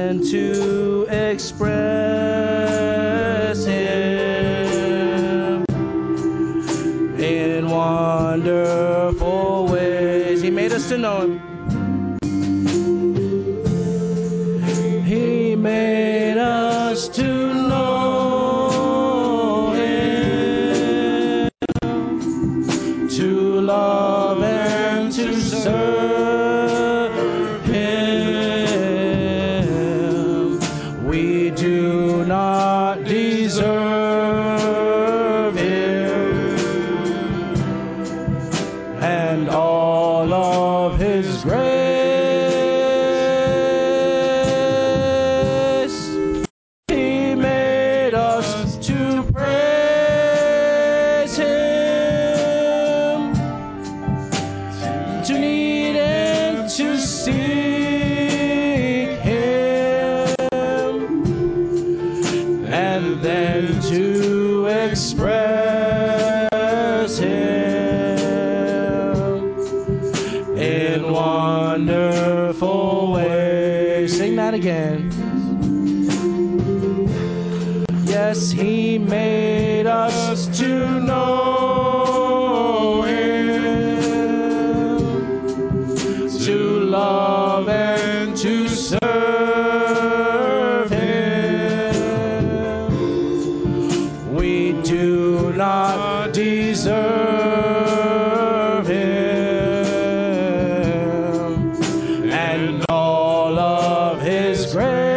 and to express him in wonderful ways. He made us to know him. He made us to know him, to love and to serve him. We do not deserve him, and all of his grace. Express him in wonderful ways. Sing that again. Yes, he made us to know him, to love and to serve him. We do not deserve him, and all of his grace.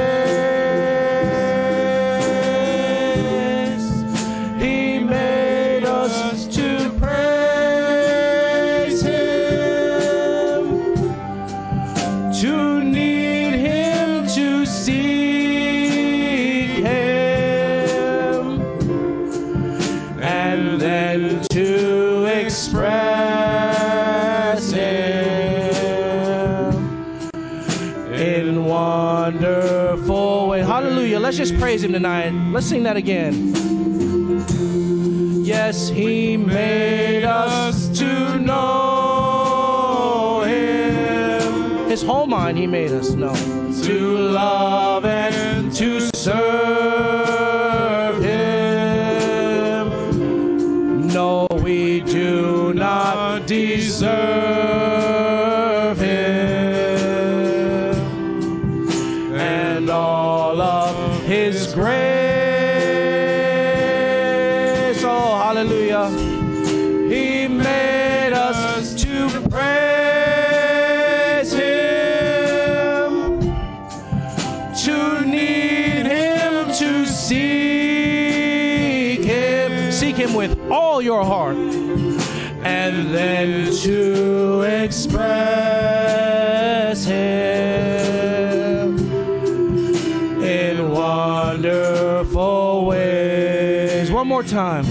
He made us to praise him, to need him, to seek him, and then to express him in wonderful way. Hallelujah. Let's just praise him tonight. Let's sing that again. Yes, he made us to know him. His whole mind he made us know. To love and to serve him. No, we do not deserve him, and all of his grace. Oh, hallelujah. He made us to praise him, to need him, to seek him. Seek him with all your heart, and then to express him in wonderful ways. One more time.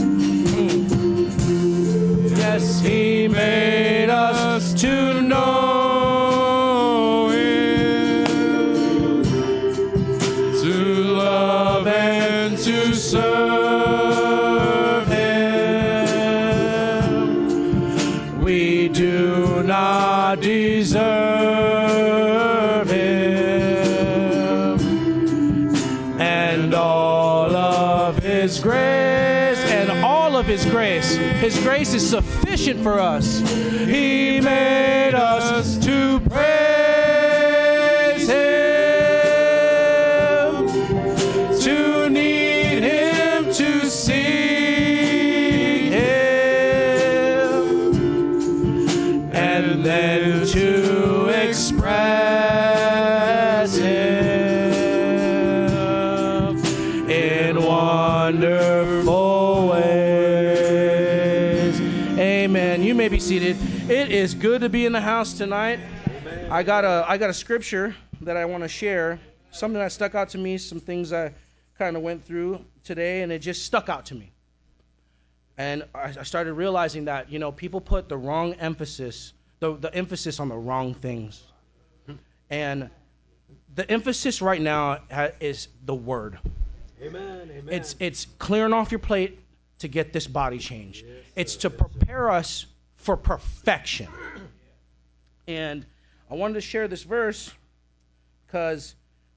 Yes, he made us to know him, to love and to serve him. We do not deserve him, and all of his grace, and all of his grace. His grace is sufficient for us. He made us to praise him, to need him, to seek him, and then to express him in wonderful ways. Amen. You may be seated. It is good to be in the house tonight. Amen. I got a scripture that I want to share, something that stuck out to me, some things I kind of went through today, and it just stuck out to me. And I started realizing that, people put the wrong emphasis, the emphasis on the wrong things. And the emphasis right now is the word. Amen. Amen. It's clearing off your plate to get this body change. Yes, it's to prepare us for perfection. And I wanted to share this verse because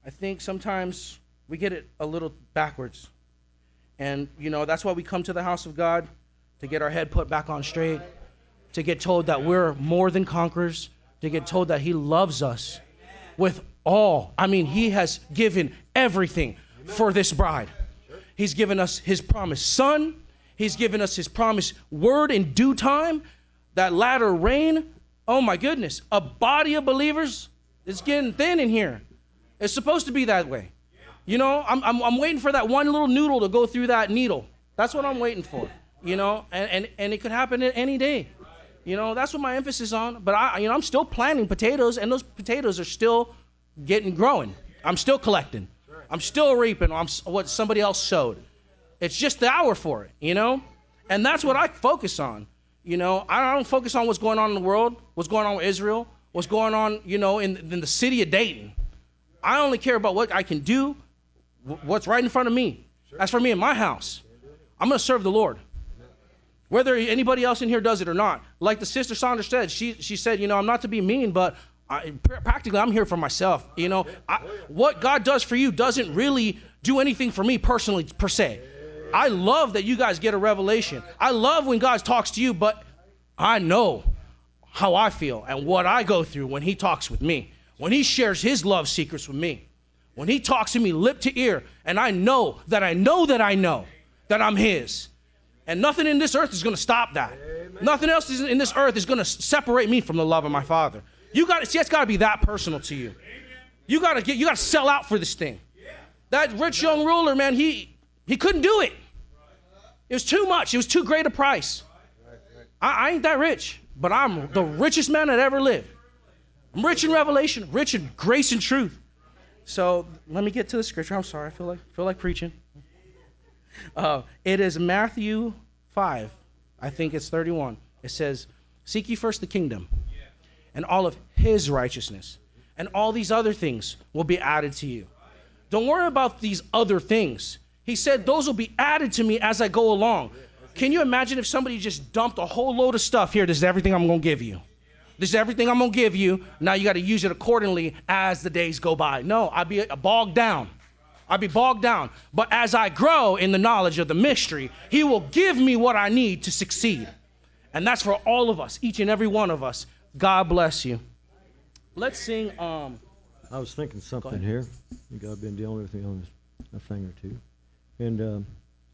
I think sometimes we get it a little backwards. And, that's why we come to the house of God, to get our head put back on straight, to get told that we're more than conquerors, to get told that he loves us with all. I mean, he has given everything for this bride. He's given us his promised son. He's given us his promised word in due time, that latter rain. Oh my goodness, a body of believers is getting thin in here. It's supposed to be that way. I'm waiting for that one little noodle to go through that needle. That's what I'm waiting for, and it could happen any day. That's what my emphasis on. But I'm still planting potatoes, and those potatoes are still growing. I'm still collecting. I'm still reaping what somebody else sowed. It's just the hour for it, and that's what I focus on. I don't focus on what's going on in the world, what's going on with Israel, what's going on, in the city of Dayton. I only care about what I can do, what's right in front of me. As for me and my house, I'm going to serve the Lord. Whether anybody else in here does it or not. Like the sister Sandra said, she said, I'm not to be mean, but practically I'm here for myself. What God does for you doesn't really do anything for me personally, per se. I love that you guys get a revelation. I love when God talks to you, but I know how I feel and what I go through when he talks with me, when he shares his love secrets with me, when he talks to me lip to ear, and I know that I'm his. And nothing in this earth is going to stop that. Amen. Nothing else in this earth is going to separate me from the love of my Father. It's got to be that personal to you. You got to sell out for this thing. That rich young ruler, man, he couldn't do it. It was too much. It was too great a price. I ain't that rich, but I'm the richest man that ever lived. I'm rich in revelation, rich in grace and truth. So let me get to the scripture. I'm sorry. I feel like preaching. It is Matthew 5. I think it's 31. It says, "Seek ye first the kingdom and all of his righteousness, and all these other things will be added to you." Don't worry about these other things. He said those will be added to me as I go along. Can you imagine if somebody just dumped a whole load of stuff here? This is everything I'm going to give you. This is everything I'm going to give you. Now you got to use it accordingly as the days go by. No, I'd be bogged down. But as I grow in the knowledge of the mystery, he will give me what I need to succeed. And that's for all of us, each and every one of us. God bless you. Let's sing. I was thinking something here. God been dealing with me on a thing or two. And,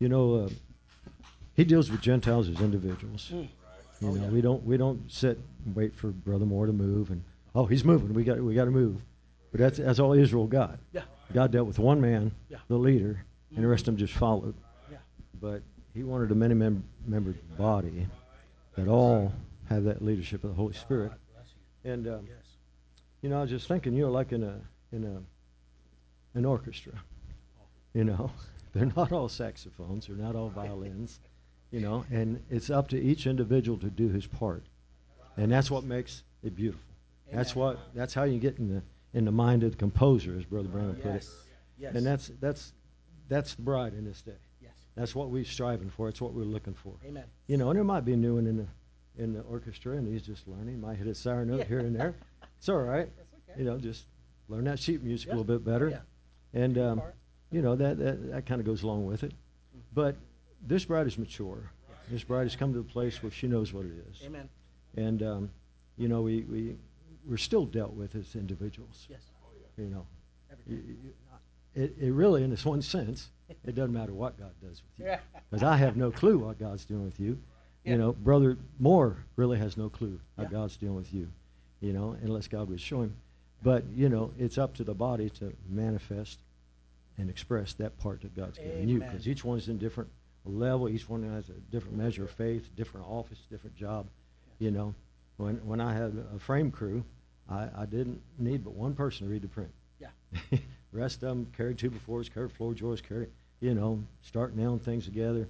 he deals with Gentiles as individuals. We don't sit and wait for Brother Moore to move. And, he's moving. We got to move. But that's all Israel got. Yeah. God dealt with one man, the leader, and the rest of them just followed. Yeah. But he wanted a many-membered body that all have that leadership of the Holy Spirit. And I was just thinking, like in an orchestra, they're not all saxophones, they're not all violins, and it's up to each individual to do his part, and that's what makes it beautiful. Amen. That's how you get in the mind of the composer, as Brother Brandon put it. Yes. And that's the bride in this day. Yes. That's what we're striving for. It's what we're looking for. Amen. And there might be a new one in the orchestra, and he's just learning. Might hit a sour note here and there. It's all right. That's okay. Just learn that sheet music a little bit better. Yeah. And that kind of goes along with it. But this bride is mature. Yes. This bride has come to a place where she knows what it is. Amen. And we're still dealt with as individuals. Yes. It really, in this one sense, it doesn't matter what God does with you, because I have no clue what God's doing with you. Yeah. Brother Moore really has no clue how God's dealing with you, unless God would show him. But it's up to the body to manifest and express that part that God's given you, because each one is in different level. Each one has a different measure of faith, different office, different job. When I had a frame crew, I didn't need but one person to read the print. Yeah. The rest of them carried 2x4s, carried floor joists, carried, start nailing things together.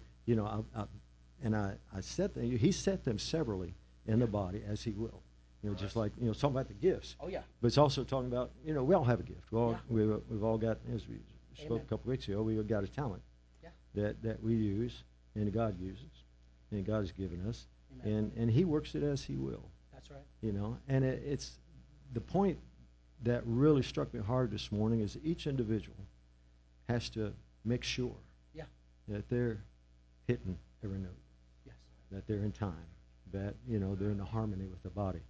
I set them. He set them severally in the body as he will. Just like talking about the gifts. Oh yeah. But it's also talking about we all have a gift. We've all got, as we spoke a couple weeks ago, we've got a talent that we use and God uses, and God has given us, and He works it as He will. That's right. And it's the point that really struck me hard this morning is each individual has to make sure that they're hitting every note, that they're in time, that they're in harmony with the body.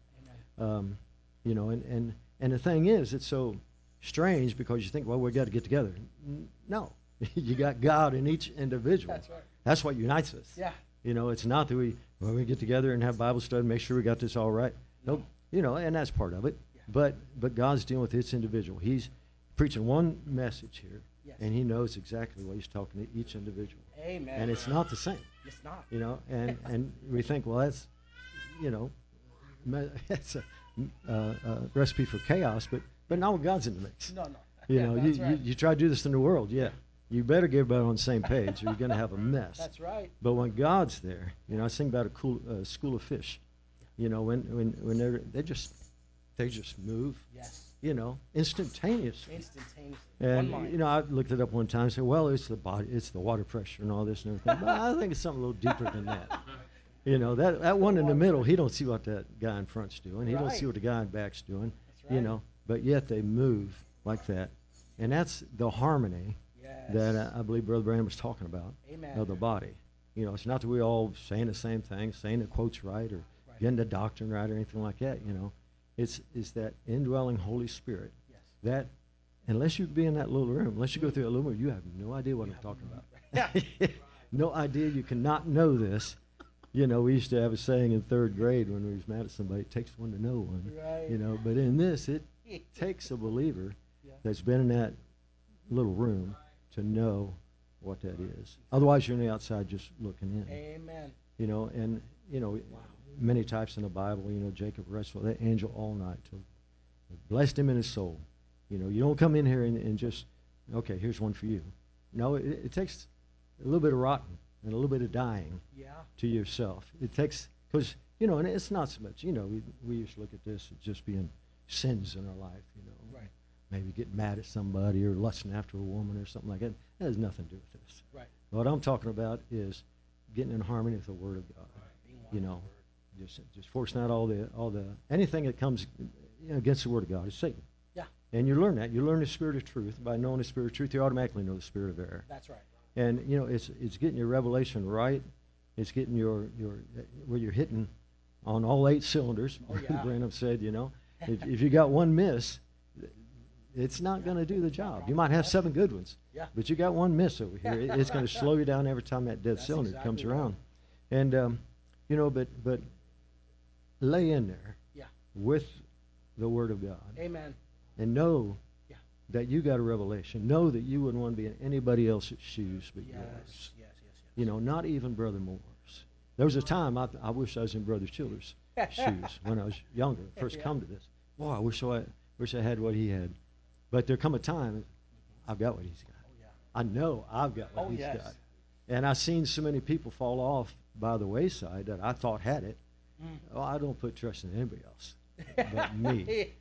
And the thing is, it's so strange because you think, well, we got to get together. No, you got God in each individual. That's right. That's what unites us. Yeah. It's not that we get together and have Bible study, make sure we got this all right. Nope. And that's part of it. Yeah. But God's dealing with each individual. He's preaching one message here, and He knows exactly what He's talking to each individual. Amen. And it's not the same. It's not. And we think, well, that's, that's a recipe for chaos, but not when God's in the mix. No. You try to do this in the world, you better get everybody on the same page, or you're going to have a mess. That's right. But when God's there, I sing about a school of fish. When they just move. Yes. Instantaneously. Instantaneously. And I looked it up one time and said, well, it's the body, it's the water pressure and all this and everything. But I think it's something a little deeper than that. That one in the middle, he don't see what that guy in front's doing. He don't see what the guy in back's doing. That's right. But yet they move like that. And that's the harmony that I believe Brother Branham was talking about. Amen. Of the body. It's not that we all saying the same thing, saying the quotes right, or getting the doctrine right or anything like that, It's that indwelling Holy Spirit that, unless you be in that little room, unless you go through that little room, you have no idea what I'm talking about. No idea. You cannot know this. We used to have a saying in third grade when we was mad at somebody, it takes one to know one. Right. But in this, it takes a believer that's been in that little room to know what that is. Otherwise, you're on the outside just looking in. Amen. Many types in the Bible, Jacob wrestled that angel all night till blessed him in his soul. You don't come in here and just, okay, here's one for you. No, it takes a little bit of rotten and a little bit of dying to yourself. It takes, because, and it's not so much, we used to look at this as just being sins in our life, Right. Maybe getting mad at somebody or lusting after a woman or something like that. That has nothing to do with this. Right. What I'm talking about is getting in harmony with the Word of God. Just forcing out all the anything that comes against the Word of God is Satan. Yeah. And you learn that. You learn the spirit of truth. By knowing the spirit of truth, you automatically know the spirit of error. That's right. And it's getting your revelation right. It's getting your where you're hitting on all 8 cylinders. Oh, yeah. Branham said, if you got one miss, it's not going to do the job. You might have 7 good ones, but you got one miss over here. It's going to slow you down every time that dead cylinder comes around. And but lay in there with the Word of God. Amen. And know that you got a revelation. Know that you wouldn't want to be in anybody else's shoes but yours. Yes. Not even Brother Moore's. There was a time I wish I was in Brother Childers' shoes when I was younger, first come to this. Boy, I wish I had what he had. But there come a time, I've got what he's got. Oh, yeah. I know I've got what he's got. And I've seen so many people fall off by the wayside that I thought had it. Oh, I don't put trust in anybody else but me.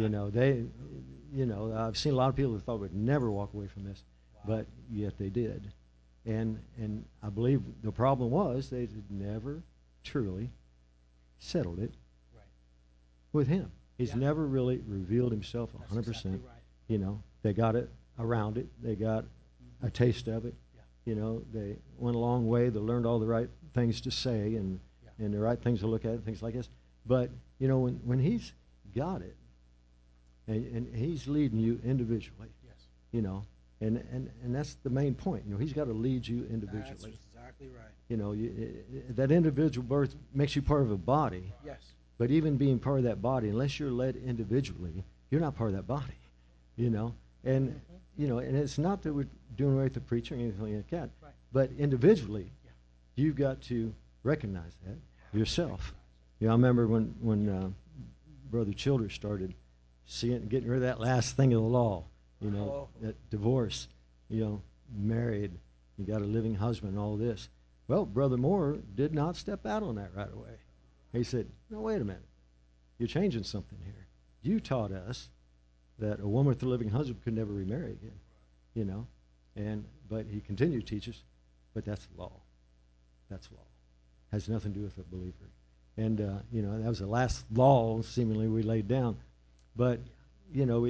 I've seen a lot of people who thought would never walk away from this, but yet they did. And I believe the problem was they had never truly settled it with him. He's never really revealed himself 100%. Exactly right. They got it around it. They got a taste of it. They went a long way. They learned all the right things to say and the right things to look at and things like this. But, when he's got it and he's leading you individually, and that's the main point. He's got to lead you individually. That's exactly right. That individual birth makes you part of a body. Yes. But even being part of that body, unless you're led individually, you're not part of that body. And it's not that we're doing away with the preacher or anything like that. Right. But individually, you've got to recognize that yourself. I remember when Brother Childers started getting rid of that last thing of the law, that divorce, married, you got a living husband and all this. Well, Brother Moore did not step out on that right away. He said, no, wait a minute. You're changing something here. You taught us that a woman with a living husband could never remarry again, but he continued to teach us, but that's law. That's law. Has nothing to do with a believer. And, that was the last law, seemingly, we laid down. But, you know,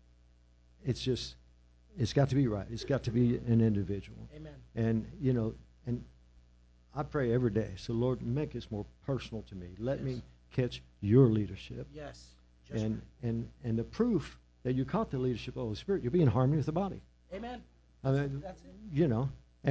it's just, it's got to be right. It's got to be an individual. Amen. And, you know, and I pray every day. So, Lord, make this more personal to me. Let me catch your leadership. Yes. And the proof that you caught the leadership of the Holy Spirit, you'll be in harmony with the body. Amen. I mean, That's it. you know,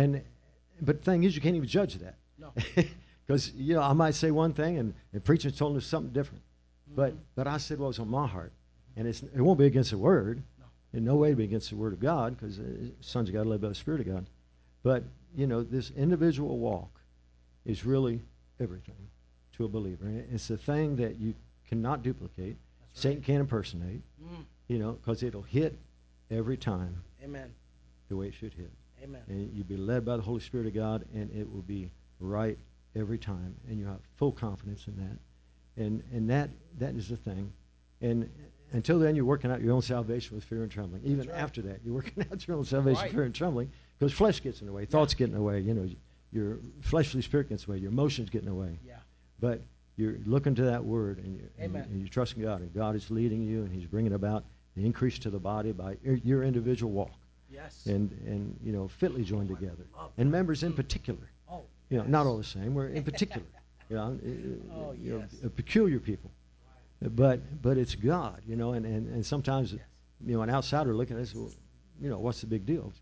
but the thing is, you can't even judge that. No. Because, you know, I might say one thing and the preacher told us something different. Mm-hmm. But I said what was on my heart. And it won't be against the Word. No. In no way to be against the Word of God, because sons of God live by the Spirit of God. But, you know, this individual walk is really everything to a believer. And it's the thing that you cannot duplicate. That's Satan right. can't impersonate, you know, because it'll hit every time Amen. the way it should hit. Amen. And you'll be led by the Holy Spirit of God, and it will be right every time. And you have full confidence in that. And that is the thing. And until then, you're working out your own salvation with fear and trembling. Even right. after that, you're working out your own salvation with Right. fear and trembling, because flesh gets in the way, thoughts get in the way, you know, your fleshly spirit gets in the way, your emotions get in the way. Yeah. But you're looking to that Word, and Amen. you're trusting God, and God is leading you, and He's bringing about the increase to the body by your individual walk. Yes. And you know, fitly joined together. And members in particular. Oh, You know, not all the same. We're in particular. You know, Oh, you know, yes. peculiar people. But it's God, you know, and sometimes, you know, an outsider looking at us, well, you know, what's the big deal?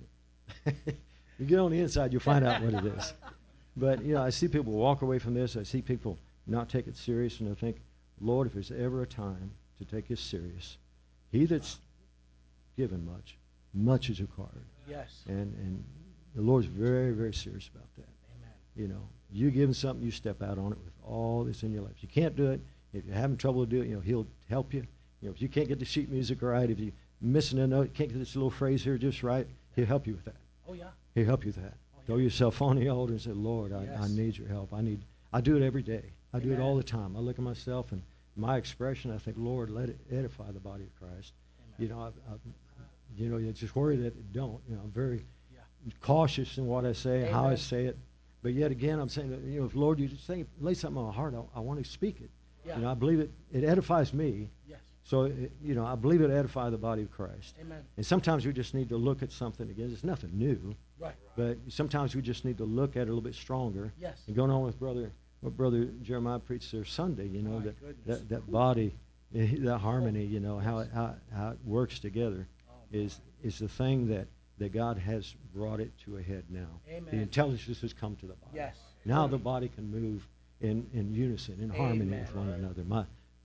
You get on the inside, you'll find out what it is. But, you know, I see people walk away from this. I see people not take it serious, and I think, Lord, if there's ever a time to take this serious, he that's given much, much is required. Yes. And the Lord's very, very serious about that. Amen. You know, you give him something, you step out on it with all that's in your life. If you can't do it, if you're having trouble to do it, you know, he'll help you. You know, if you can't get the sheet music right, if you're missing a note, can't get this little phrase here just right, he'll help you with that. Oh, yeah. He'll help you with that. Throw yourself on the altar and say, Lord, I Yes. need your help. I do it every day. I do it Amen. all the time. I look at myself and my expression, I think, Lord, let it edify the body of Christ. Amen. You know, you know, you just worry that it don't. You know, I'm very Yeah. cautious in what I say, how I Amen. say it. But yet again, I'm saying that, you know, if Lord, you just lay something on my heart, I want to speak it. Yeah. You know, I believe it edifies me. Yes. So, you know, I believe it edifies the body of Christ. Amen. And sometimes we just need to look at something again. It's nothing new. Right. But sometimes we just need to look at it a little bit stronger. Yes. And going on with what Brother Jeremiah preached there Sunday, you know, My goodness. that body, that harmony, you know, how it works together is the thing that God has brought it to a head now. Amen. The intelligence has come to the body. Yes. Now the body can move in unison, in harmony Amen. with one another.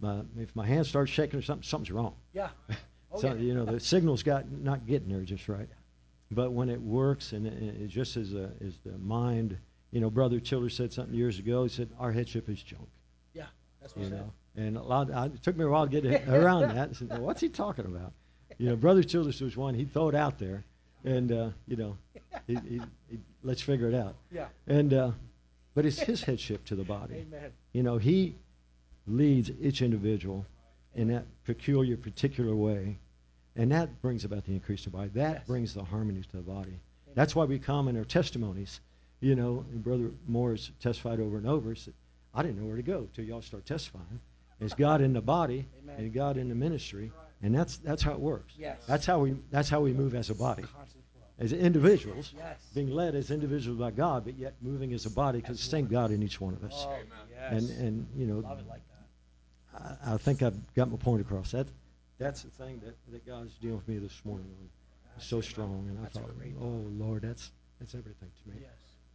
If my hand starts shaking or something's wrong. Yeah. Oh, So, yeah. you know, the signal's not getting there just right. But when it works, and it just as the mind, you know, Brother Childers said something years ago. He said, our headship is junk. Yeah. That's what You I said. know, and it took me a while to get around that. I said, well, what's he talking about? You know, Brother Childers was one. He'd throw it out there, and you know, he let's figure it out. Yeah. And but it's his headship to the body. Amen. You know, he leads each individual in that peculiar, particular way, and that brings about the increase of the body. That Yes. brings the harmony to the body. That's why we come in our testimonies. You know, and Brother Moore's testified over and over. Said, I didn't know where to go till y'all start testifying. It's God in the body Amen. and God in the ministry, and that's how it works. Yes. That's how we move as a body, Constant flow. as individuals, Yes. being led as individuals by God, but yet moving as a body because the same God in each one of us. Oh, yes. And you know, Love it like that. I think I've got my point across. That's the thing that God's dealing with me this morning on. It's so strong, and I That's a thought, great oh Lord, that's everything to me. Yes.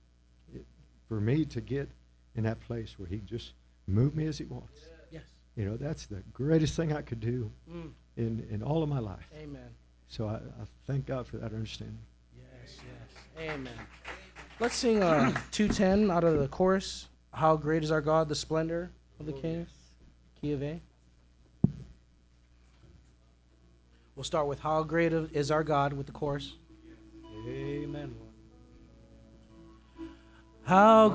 For me to get in that place where He just move me as He wants, Yes. you know, that's the greatest thing I could do Mm. in all of my life. Amen. So I thank God for that understanding. Yes, yes. Amen. Let's sing 210 out of the chorus. How great is our God, the splendor of the King. Key of A. We'll start with how great is our God with the chorus. Amen. How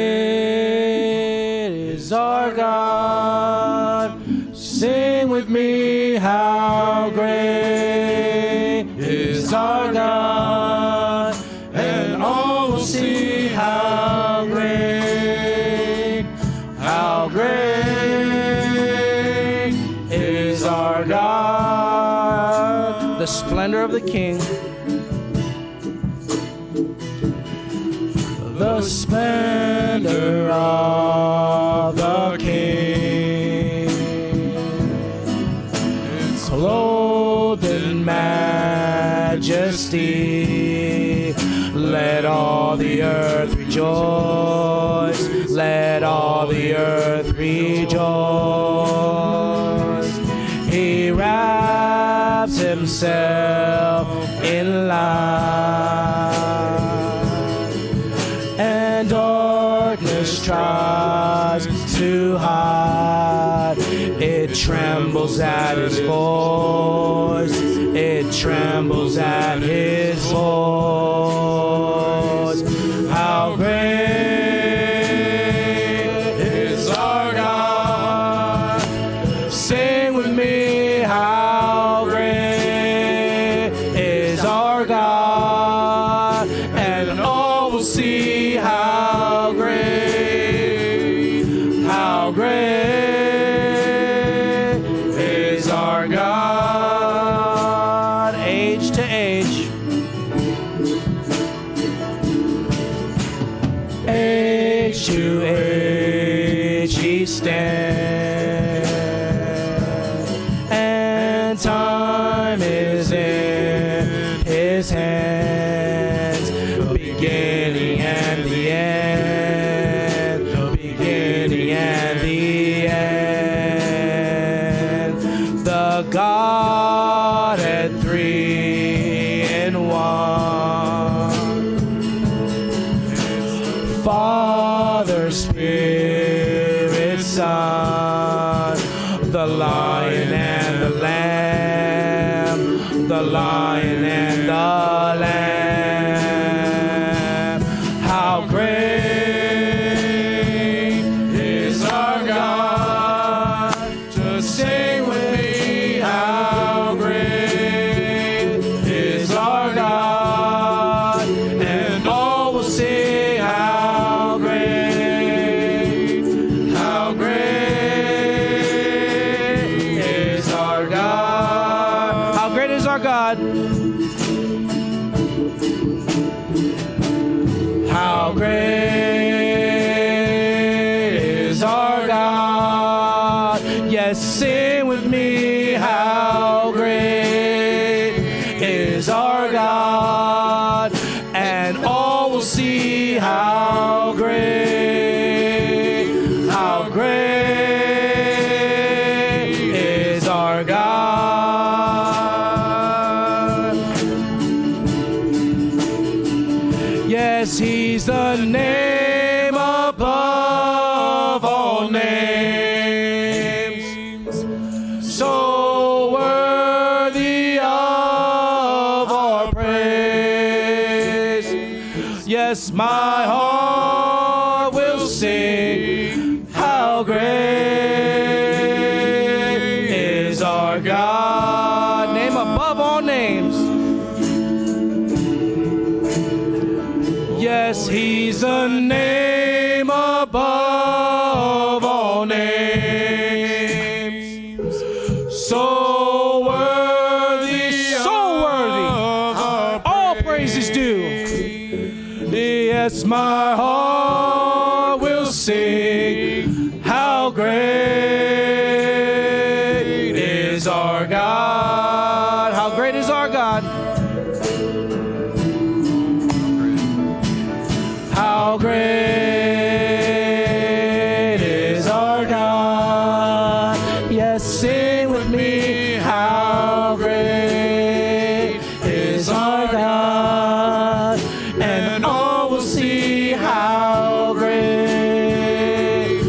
great is our God. Sing with me, how great is our God. And all will see how great is our God. splendor of the King. The splendor of the King, clothed in majesty. Let all the earth rejoice. Let all the earth rejoice. He wraps himself in light, and darkness tries to hide. It trembles at his voice. It trembles at his voice. How great is our God. Sing with me, how great is our God. And all will see how great is our God. Age to age, age to age he stands, and time is in his hands. Beginning and the end, the beginning and the end. The Godhead three in one. Father, Spirit, Son, the Lion and the Lamb, the Lion and the Lamb. How great is our God. Just sing with me, how great is our God, and all will sing how great is our God. How great is our God. How great is our God. Yes, sing with me, how great is our God, and all will see how great is our God. Yes, he's the name above all names, so worthy of our praise. Yes, my heart will sing, how great is our God. Name above all names. Yes, he's the name above all names. So worthy, all praises due. Yes, my heart will sing, how great is our God. How great is our God. How great is our God. Yes, sing with me, how great is our God. And all will see how great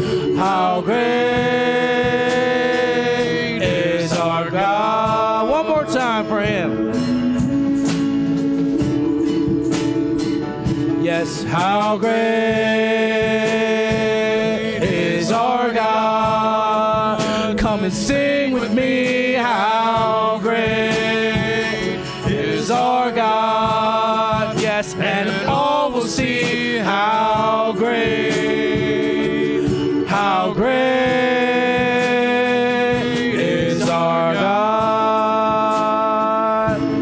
is our God. One more time for him. Yes, how great is our God. Come and sing with me, how great is our God. Yes, and all will see how great is our God.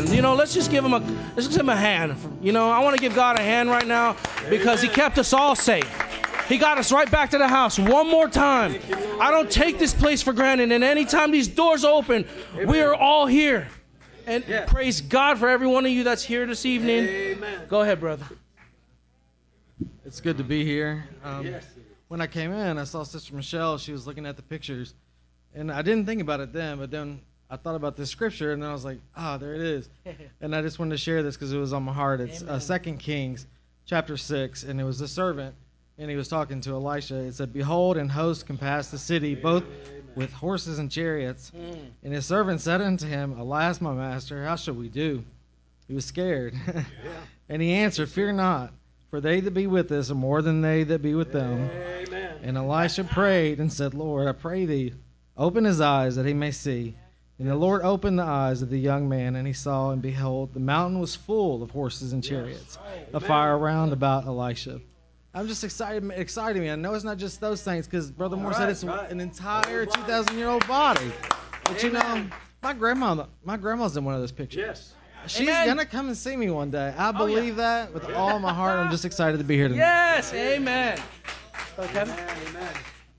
hand. You know, let's just give him a hand. You know, I want to give God a hand right now because he kept us all safe. He got us right back to the house one more time. I don't take this place for granted. And anytime these doors open, we are all here. And praise God for every one of you that's here this evening. Amen. Go ahead, brother. It's good to be here. When I came in, I saw Sister Michelle. She was looking at the pictures. And I didn't think about it then, but then I thought about this scripture, and then I was like, there it is. And I just wanted to share this because it was on my heart. It's 2 Kings chapter 6, and it was the servant. And he was talking to Elisha. It said, "Behold, an host compassed the city, both with horses and chariots. And his servant said unto him, Alas, my master, how shall we do?" He was scared. And he answered, "Fear not, for they that be with us are more than they that be with them." And Elisha prayed and said, "Lord, I pray thee, open his eyes that he may see." And the Lord opened the eyes of the young man, and he saw, and behold, the mountain was full of horses and chariots, a fire round about Elisha. I'm just excited me. I know it's not just those things, because Brother Moore said it's an entire 2,000-year-old body. But you know, my grandma's in one of those pictures. Yes. She's going to come and see me one day. I believe that with all my heart. I'm just excited to be here tonight. Yes, amen. Kevin? Amen.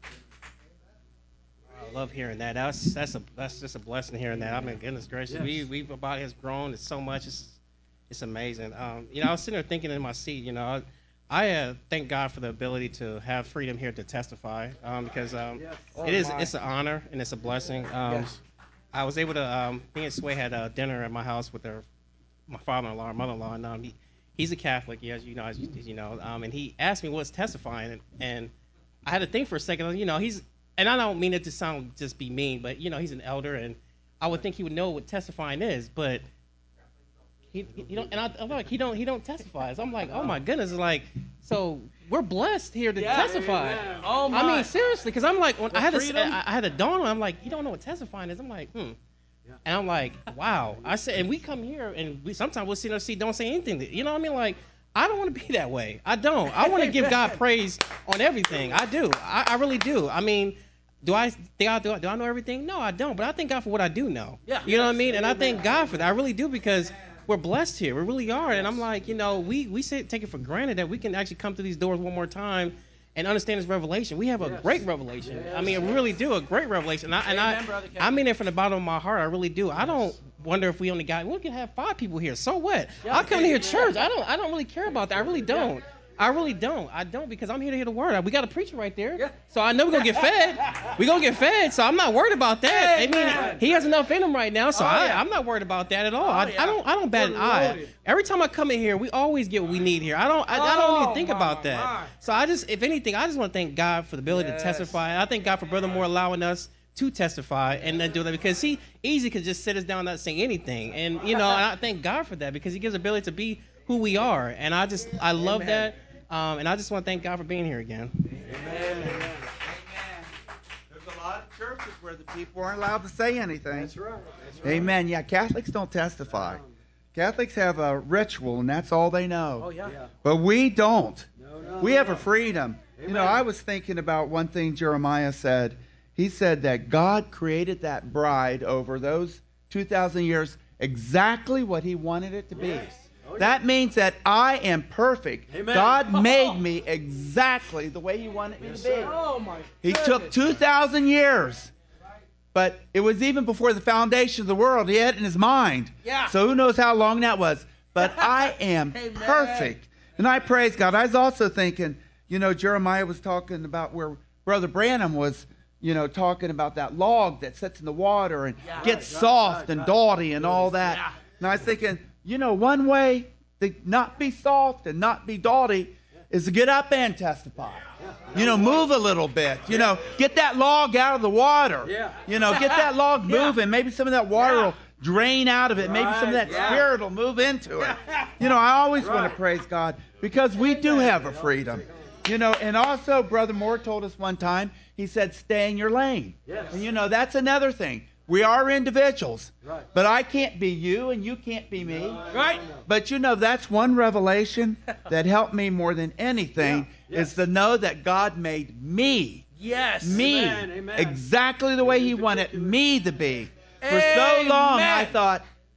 I love hearing that. That's just a blessing hearing that. I mean, goodness gracious, our body has grown. It's so much. It's amazing. You know, I was sitting there thinking in my seat. You know, I thank God for the ability to have freedom here to testify because it's an honor and it's a blessing. I was able to. Me and Sway had dinner at my house with my father-in-law, mother-in-law, and he's a Catholic, as you know, and he asked me what's testifying, and I had to think for a second. You know, and I don't mean it to sound just be mean, but you know, he's an elder, and I would think he would know what testifying is, but he don't. And I'm like, he don't testify. So I'm like, oh my goodness, it's like, so we're blessed here to testify. Amen. Oh my. I mean, seriously, because I'm like, when I had a dawn on. I'm like, you don't know what testifying is. I'm like, And I'm like, wow. I said, and we come here, and sometimes we'll sit in our seat, don't say anything. You know what I mean? Like, I don't want to be that way. I don't. I want to give God praise on everything. I do. I really do. I mean, do I know everything? No, I don't. But I thank God for what I do know. Yeah. You know what I mean? And I thank God for that. I really do, because we're blessed here. We really are. And I'm like, you know, we take it for granted that we can actually come through these doors one more time and understand this revelation. We have a great revelation. I mean, we really do, a great revelation. I mean it from the bottom of my heart. I really do. I don't wonder if we can have 5 people here. So what? I'll come to your church. I don't really care about that. I really don't. I really don't. I don't, because I'm here to hear the word. We got a preacher right there. Yeah. So I know we're going to get fed. We're going to get fed, so I'm not worried about that. I mean, he has enough in him right now, so I'm not worried about that at all. I don't bat an eye. Every time I come in here, we always get what we need here. I don't even think about that. So if anything, I just want to thank God for the ability to testify. I thank God for Brother Moore allowing us to testify and then do that, because he easily could just sit us down and not say anything. And, you know, and I thank God for that, because he gives the ability to be who we are. And I love that. And I just want to thank God for being here again. Amen. There's a lot of churches where the people aren't allowed to say anything. That's right. Amen. Yeah, Catholics don't testify. Catholics have a ritual, and that's all they know. Oh, yeah. But we don't. We have a freedom. Amen. You know, I was thinking about one thing Jeremiah said. He said that God created that bride over those 2,000 years exactly what he wanted it to be. Yes. That means that I am perfect. Amen. God made me exactly the way he wanted me to be. Oh, my He took 2,000 years. But it was even before the foundation of the world. He had it in his mind. Yeah. So who knows how long that was. But I am perfect. And I praise God. I was also thinking, you know, Jeremiah was talking about where Brother Branham was, you know, talking about that log that sits in the water and gets soft and doughty and all that. Yeah. And I was thinking, you know, one way to not be soft and not be doughty is to get up and testify. You know, move a little bit. You know, get that log out of the water. You know, get that log moving. Maybe some of that water will drain out of it. Maybe some of that spirit will move into it. You know, I always want to praise God because we do have a freedom. You know, and also Brother Moore told us one time, he said, stay in your lane. And, you know, that's another thing. We are individuals, but I can't be you and you can't be me. Right. But you know, that's one revelation that helped me more than anything is to know that God made me. Yes. Me. Amen. Exactly the way he wanted me to be. For so long I thought,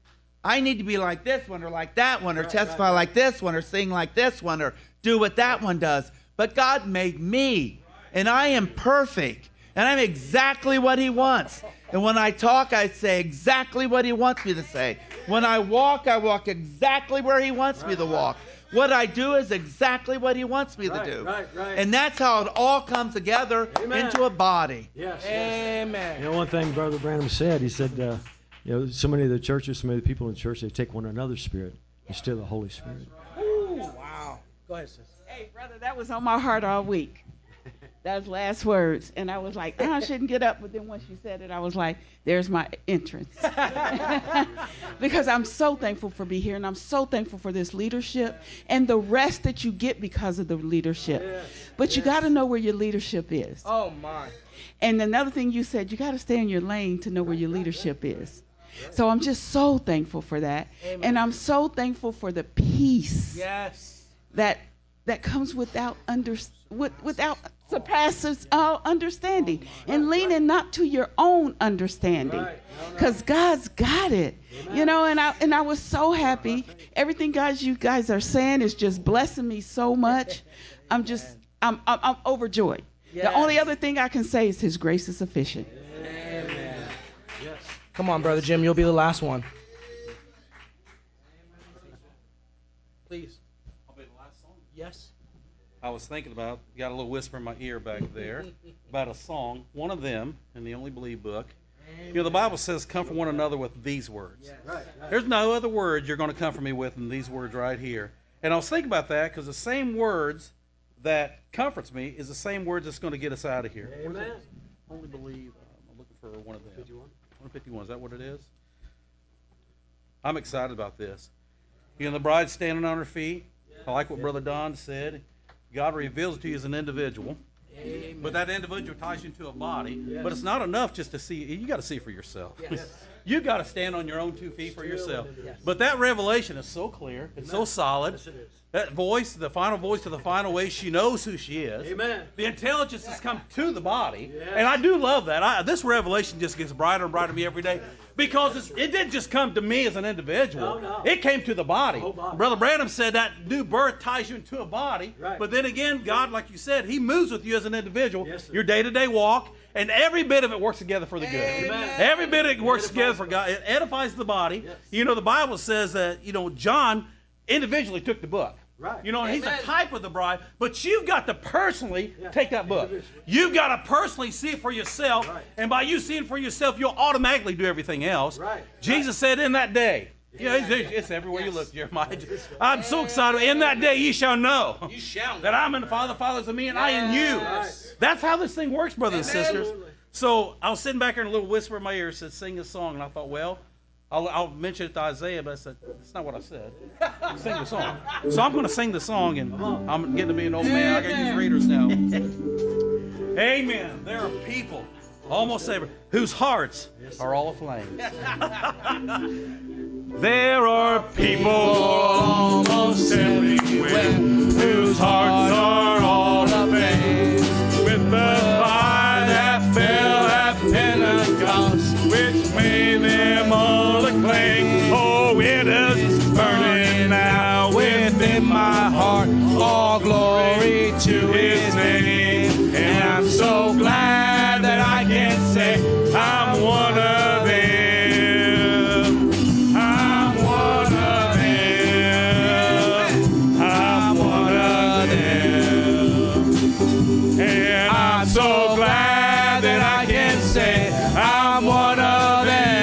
I need to be like this one or like that one or testify like this one or sing like this one or do what that one does. But God made me, and I am perfect, and I'm exactly what He wants. And when I talk, I say exactly what He wants me to say. When I walk exactly where He wants me to walk. What I do is exactly what He wants me to do. And that's how it all comes together into a body. Yes. Amen. You know, one thing Brother Branham said, he said, so many of the churches, so many of the people in the church, they take one another's spirit instead of the Holy Spirit. Ooh, wow. Go ahead, sis. Hey, brother, that was on my heart all week. That was last words. And I was like, I shouldn't get up. But then once you said it, I was like, there's my entrance. Because I'm so thankful for being here. And I'm so thankful for this leadership and the rest that you get because of the leadership. Yes. But you got to know where your leadership is. Oh, my. And another thing you said, you got to stay in your lane to know where your leadership is. So I'm just so thankful for that. Amen. And I'm so thankful for the peace that comes without surpasses all understanding, and leaning not to your own understanding, because God's got it. You know, and I was so happy. Everything you guys are saying is just blessing me so much. I'm overjoyed. The only other thing I can say is His grace is sufficient. Amen. Yes. Come on, Brother Jim, you'll be the last one. Please. I'll be the last song. Yes. I was thinking about, got a little whisper in my ear back there, about a song, one of them in the Only Believe book. You know, the Bible says, comfort one another with these words. Yes. Right. There's no other words you're going to comfort me with than these words right here. And I was thinking about that because the same words that comforts me is the same words that's going to get us out of here. Amen. Only Believe, I'm looking for one of them. 151, is that what it is? I'm excited about this. You know, the bride standing on her feet. I like what Brother Don said. God reveals it to you as an individual. Amen. But that individual ties you into a body. Yes. But it's not enough just to see. You got to see for yourself. Yes. You got to stand on your own 2 feet for yourself. Yes. But that revelation is so clear. It's so solid. Yes, it is. That voice, the final voice to the final way, she knows who she is. Amen. The intelligence has come to the body. Yes. And I do love that. This revelation just gets brighter and brighter to me every day. Because it didn't just come to me as an individual. No. It came to the body. Brother Branham said that new birth ties you into a body. Right. But then again, God, like you said, He moves with you as an individual. Yes, your day-to-day walk. And every bit of it works together for the good. Amen. Every bit of it works together for God. It edifies the body. Yes. You know, the Bible says that, John individually took the book. Right. And Amen. He's a type of the bride, but you've got to personally take that book. You've got to personally see it for yourself, right. And by you seeing it for yourself, you'll automatically do everything else. Right. Jesus said in that day, it's everywhere you look, Jeremiah. I'm so excited. In that day ye shall know that I'm in the Father, the Father is in me, and I in you. That's how this thing works, brothers and sisters. So I was sitting back here and a little whisper in my ear said, sing this song, and I thought, well, I'll mention it to Isaiah, but I said, that's not what I said. Sing the song. So I'm going to sing the song, and I'm getting to be an old man. I got to use readers now. Amen. There are people, almost every, whose hearts are all aflame. There are people almost everywhere whose hearts are all aflame. With the fire that fell at Pentecost, which made them all acclaim. Oh, it is burning now within my heart. All glory to His name. And I'm so glad that I can say I'm one of them. I'm one of them. I'm one of them. And I'm so glad that I can say I'm one of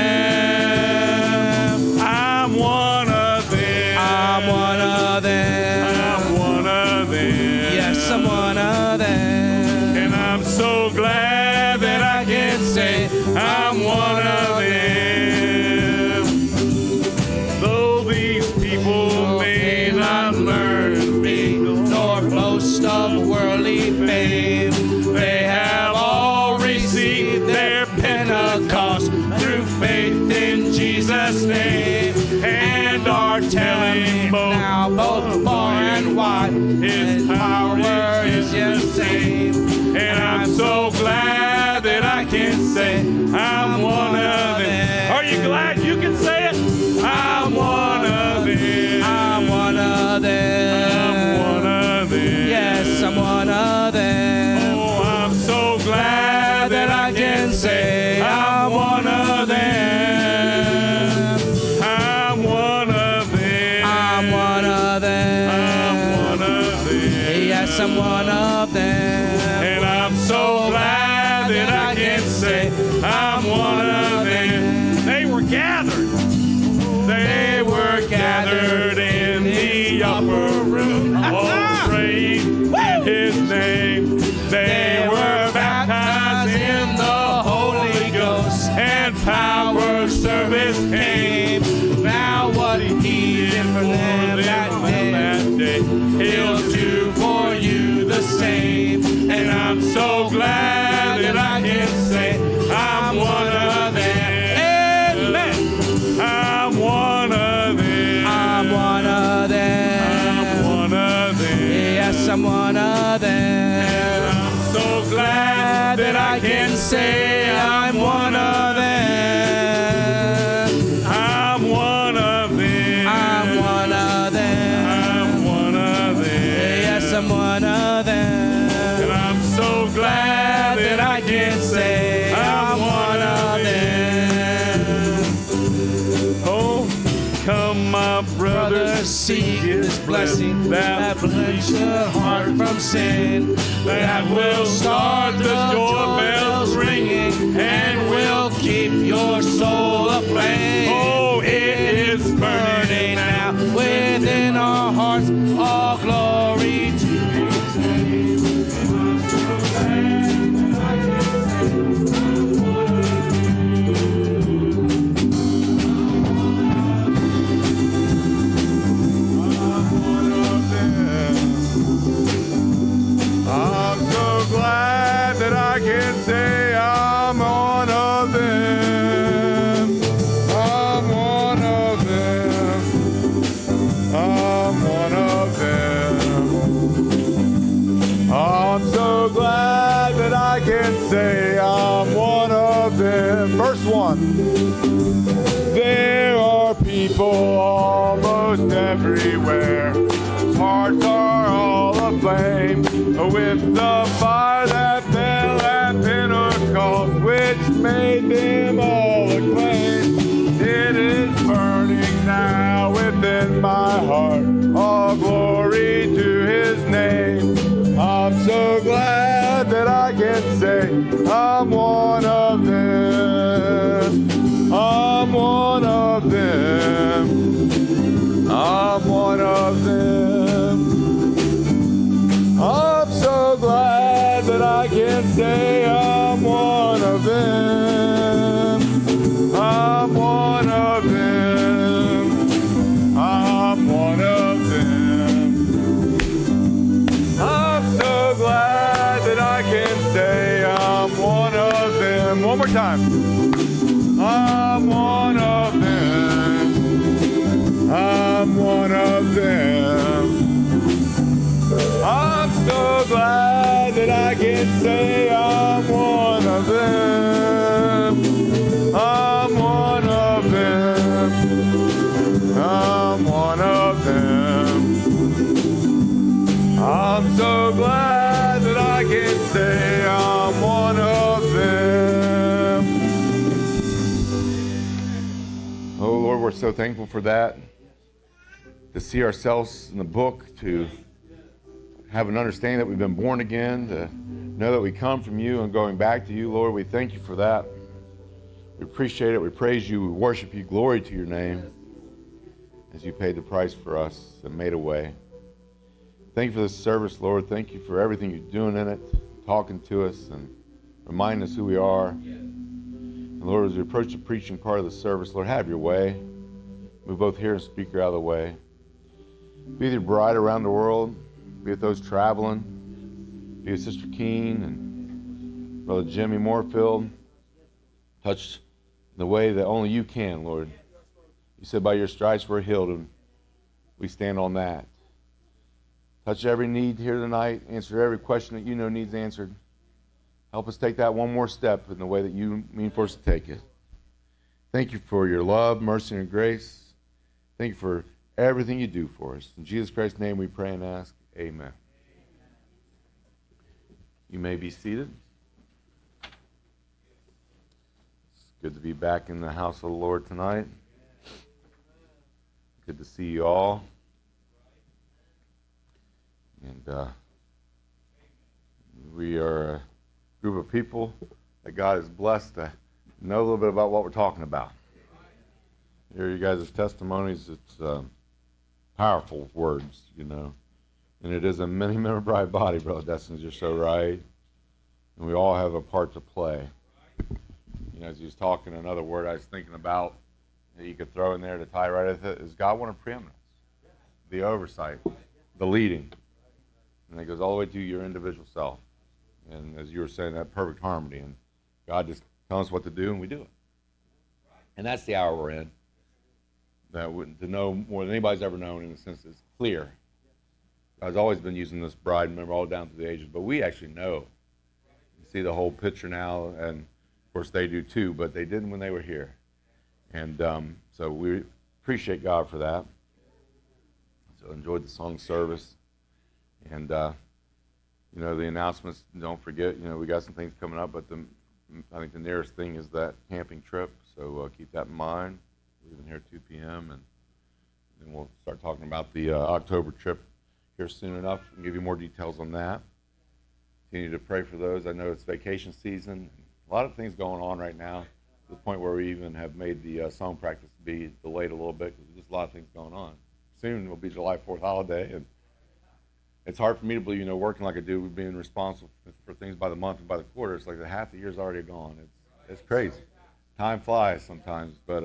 them. I'm one of them. I'm one of them. I'm one of them. Yes, I'm one of them. And I'm so glad that I can say I'm one of them. Though these people may not learn me nor boast of worldly fame, they have all received their Pentecost through faith in Jesus' name, and are telling both far and wide His power is the same. And I'm so glad that I can say I'm one of them. Are you glad you can say it? I'm one Yes, I'm one of them. And I'm so glad that I can say I'm one of them. They were gathered. They were gathered in the upper room. Oh, praise in His name. They were baptized in the Holy Ghost, and power service came. Now what He did for them that day, He'll do for you the same. And I'm so glad that I can say I'm one of them. Amen. I'm one of them. I'm one of them. I'm one of them. Yes, I'm one of them. And I'm so glad that I can say I'm one of them. I'm one of them. I'm one of them. I'm one of them. Yes, I'm one of them. And I'm so glad that I can say I'm one of them. Oh, come my brothers, seek His blessing that cleanses your heart from sin, that will start the joy bells ringing and will keep your soul aflame. Oh, it is burning now Within our hearts, all glory to His name. I'm so glad that I can say I'm one of them. I'm one of them. I'm one of them. I'm so glad that I can say I'm one of them. First one. There are people almost everywhere. Hearts are all aflame with the fire that fell at Pentecost, which made them all acclaim. It is burning now within my heart. All glory to His name. I'm so glad that I can say I'm one of them. I'm one of them. I'm one of them. I'm so glad that I can say I'm one of them. I'm one of them. I'm one of them. I'm so glad that I can say I'm one of them. One more time. I'm one of them. I'm one of them. I'm so glad that I can say I'm one of them. I'm one of them. I'm one of them. I'm so glad that I can say I'm one of them. Oh Lord, we're so thankful for that. To see ourselves in the book, to have an understanding that we've been born again, to know that we come from you and going back to you, Lord. We thank you for that. We appreciate it. We praise you. We worship you. Glory to your name as you paid the price for us and made a way. Thank you for this service, Lord. Thank you for everything you're doing in it, talking to us and reminding us who we are. And Lord, as we approach the preaching part of the service, Lord, have your way. Move both here and speaker out of the way. Be with your bride around the world. Be with those traveling. Be with Sister Keene and Brother Jimmy Moorfield. Touch the way that only you can, Lord. You said by your stripes we're healed, and we stand on that. Touch every need here tonight. Answer every question that you know needs answered. Help us take that one more step in the way that you mean for us to take it. Thank you for your love, mercy, and grace. Thank you for everything you do for us. In Jesus Christ's name we pray and ask. Amen. You may be seated. It's good to be back in the house of the Lord tonight. Good to see you all. And We are a group of people that God has blessed to know a little bit about what we're talking about. Here you guys' testimonies, it's powerful words, And it is a many-member bride body, Brother Destin, you're so right. And we all have a part to play. As he was talking, another word I was thinking about that you could throw in there to tie right with it is God wanted preeminence, the oversight, the leading. And it goes all the way to your individual self. And as you were saying, that perfect harmony. And God just tells us what to do, and we do it. And that's the hour we're in. That to know more than anybody's ever known, in a sense, is clear. God's always been using this bride, remember, all down through the ages. But we actually know. You see the whole picture now, and of course they do too, but they didn't when they were here. And so we appreciate God for that. So enjoyed the song service. And, the announcements, don't forget, we got some things coming up, but I think the nearest thing is that camping trip. So keep that in mind. Leaving here at 2 p.m. And then we'll start talking about the October trip here soon enough and give you more details on that. Continue to pray for those. I know it's vacation season. A lot of things going on right now, to the point where we even have made the song practice be delayed a little bit because there's just a lot of things going on. Soon will be July 4th holiday, and it's hard for me to believe, working like I do, being responsible for things by the month and by the quarter. It's like half the year's already gone. It's crazy. Time flies sometimes, but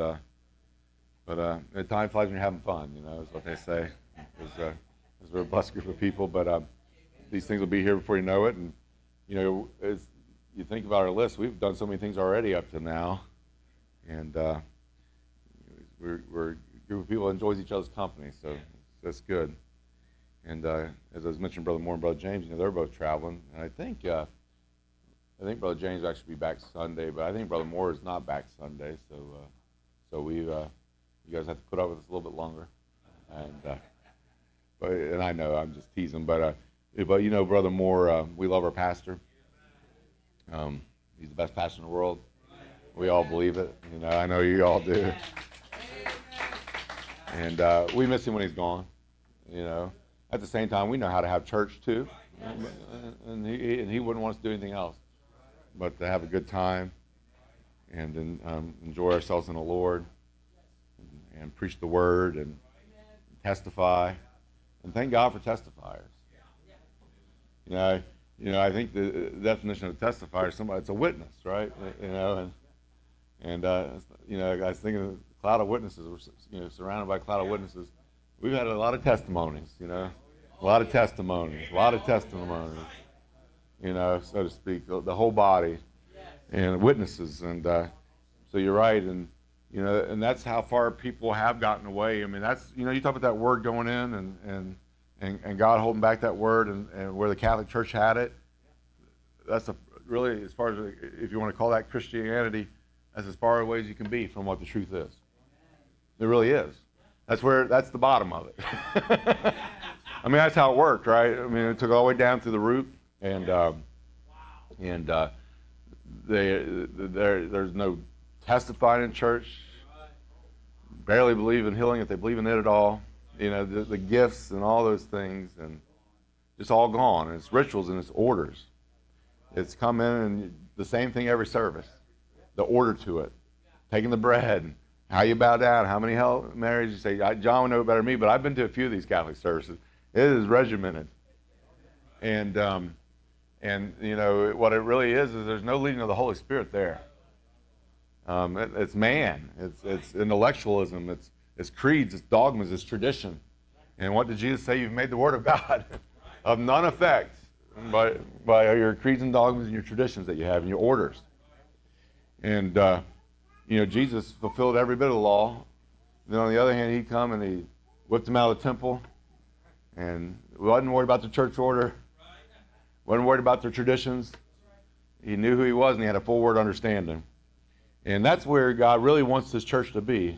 time flies when you're having fun, is what they say. Because we're a blessed group of people, but these things will be here before you know it. And, as you think about our list, we've done so many things already up to now. And we're a group of people that enjoys each other's company, so that's good. And as I was mentioning, Brother Moore and Brother James, they're both traveling. And I think Brother James will actually be back Sunday, but I think Brother Moore is not back Sunday. So we you guys have to put up with us a little bit longer. And I know I'm just teasing, but Brother Moore, we love our pastor. He's the best pastor in the world. We all believe it. I know you all do. And we miss him when he's gone. At the same time, we know how to have church too, and he wouldn't want us to do anything else but to have a good time and enjoy ourselves in the Lord and preach the word and testify, and thank God for testifiers. I think the definition of a testifier is somebody that's a witness, right? And I was thinking of a cloud of witnesses. We're surrounded by a cloud of witnesses. We've had a lot of testimonies, a lot of testimonies, so to speak, the whole body, and witnesses. And so you're right, and that's how far people have gotten away. I mean, that's you talk about that word going in, and God holding back that word, and where the Catholic Church had it. That's really, as far as if you want to call that Christianity, that's as far away as you can be from what the truth is. It really is. That's the bottom of it. I mean, that's how it worked, right? I mean, it took all the way down through the root, and there's no testifying in church. Barely believe in healing if they believe in it at all. The gifts and all those things, and it's all gone. And it's rituals and it's orders. It's come in and the same thing every service. The order to it, taking the bread. How you bow down, how many Hail Marys you say. John would know better than me, but I've been to a few of these Catholic services. It is regimented. And what it really is there's no leading of the Holy Spirit there. It's man. It's intellectualism. It's creeds. It's dogmas. It's tradition. And what did Jesus say? You've made the Word of God of none effect by your creeds and dogmas and your traditions that you have and your orders. And Jesus fulfilled every bit of the law. Then on the other hand, he'd come and he whipped them out of the temple, and wasn't worried about the church order, wasn't worried about their traditions. He knew who he was, and he had a full word understanding. And that's where God really wants this church to be.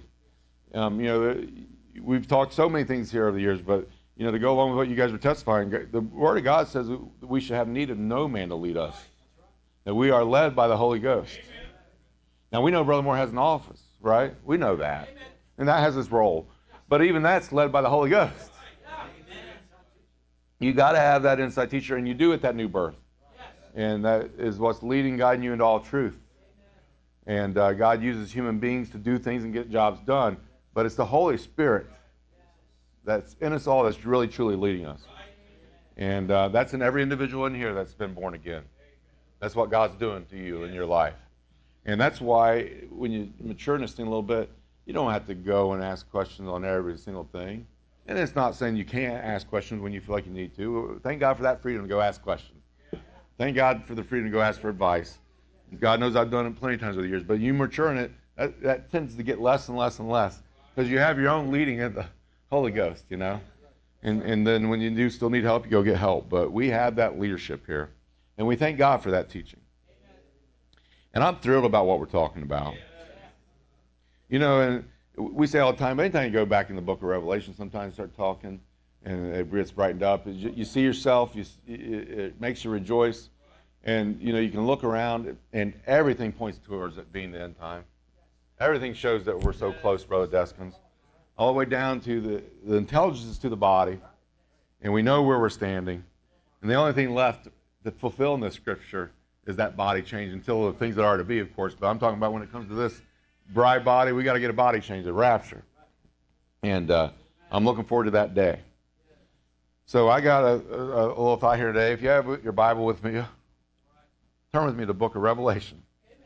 We've talked so many things here over the years, but to go along with what you guys were testifying, the Word of God says that we should have need of no man to lead us, that we are led by the Holy Ghost. Now, we know Brother Moore has an office, right? We know that. And that has its role. But even that's led by the Holy Ghost. You got to have that inside teacher, and you do at that new birth. And that is what's leading, guiding you into all truth. And God uses human beings to do things and get jobs done. But it's the Holy Spirit that's in us all that's really, truly leading us. And that's in every individual in here that's been born again. That's what God's doing to you in your life. And that's why when you mature in this thing a little bit, you don't have to go and ask questions on every single thing. And it's not saying you can't ask questions when you feel like you need to. Thank God for that freedom to go ask questions. Thank God for the freedom to go ask for advice. God knows I've done it plenty of times over the years. But you mature in it, that tends to get less and less and less. Because you have your own leading of the Holy Ghost, you know. And then when you do still need help, you go get help. But we have that leadership here. And we thank God for that teaching. And I'm thrilled about what we're talking about. You know, and we say all the time, anytime you go back in the book of Revelation, sometimes start talking, and it gets brightened up. You see yourself, it makes you rejoice. And, you know, you can look around, and everything points towards it being the end time. Everything shows that we're so close, Brother Deskins. All the way down to the intelligence to the body, and we know where we're standing. And the only thing left to fulfill in this scripture is that body change until the things that are to be, of course. But I'm talking about when it comes to this bride body, we got to get a body change, a rapture. And I'm looking forward to that day. So I got a little thought here today. If you have your Bible with me, turn with me to the book of Revelation.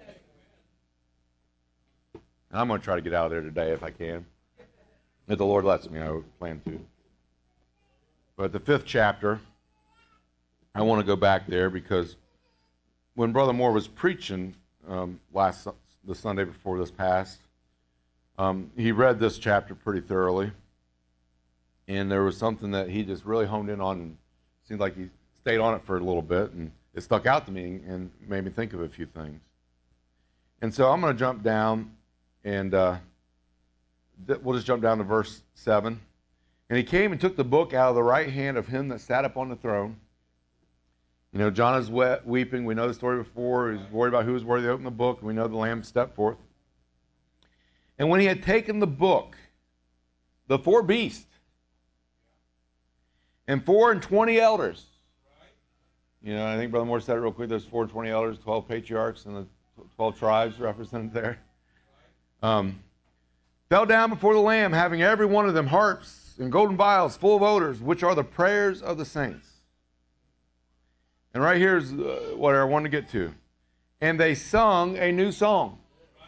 And I'm going to try to get out of there today if I can. If the Lord lets me, I plan to. But the 5th chapter, I want to go back there because when Brother Moore was preaching the Sunday before this past, he read this chapter pretty thoroughly. And there was something that he just really honed in on, and it seemed like he stayed on it for a little bit, and it stuck out to me and made me think of a few things. And so I'm going to jump down, and we'll just jump down to verse 7. And he came and took the book out of the right hand of him that sat upon the throne. You know, John is weeping. We know the story before. He's worried about who was worthy to open the book. We know the Lamb stepped forth. And when he had taken the book, the 4 beasts and 24 elders, you know, I think Brother Moore said it real quick. There's 24 elders, 12 patriarchs, and the 12 tribes represented there. Fell down before the Lamb, having every one of them harps and golden vials full of odors, which are the prayers of the saints. And right here's what I want to get to. And they sung a new song.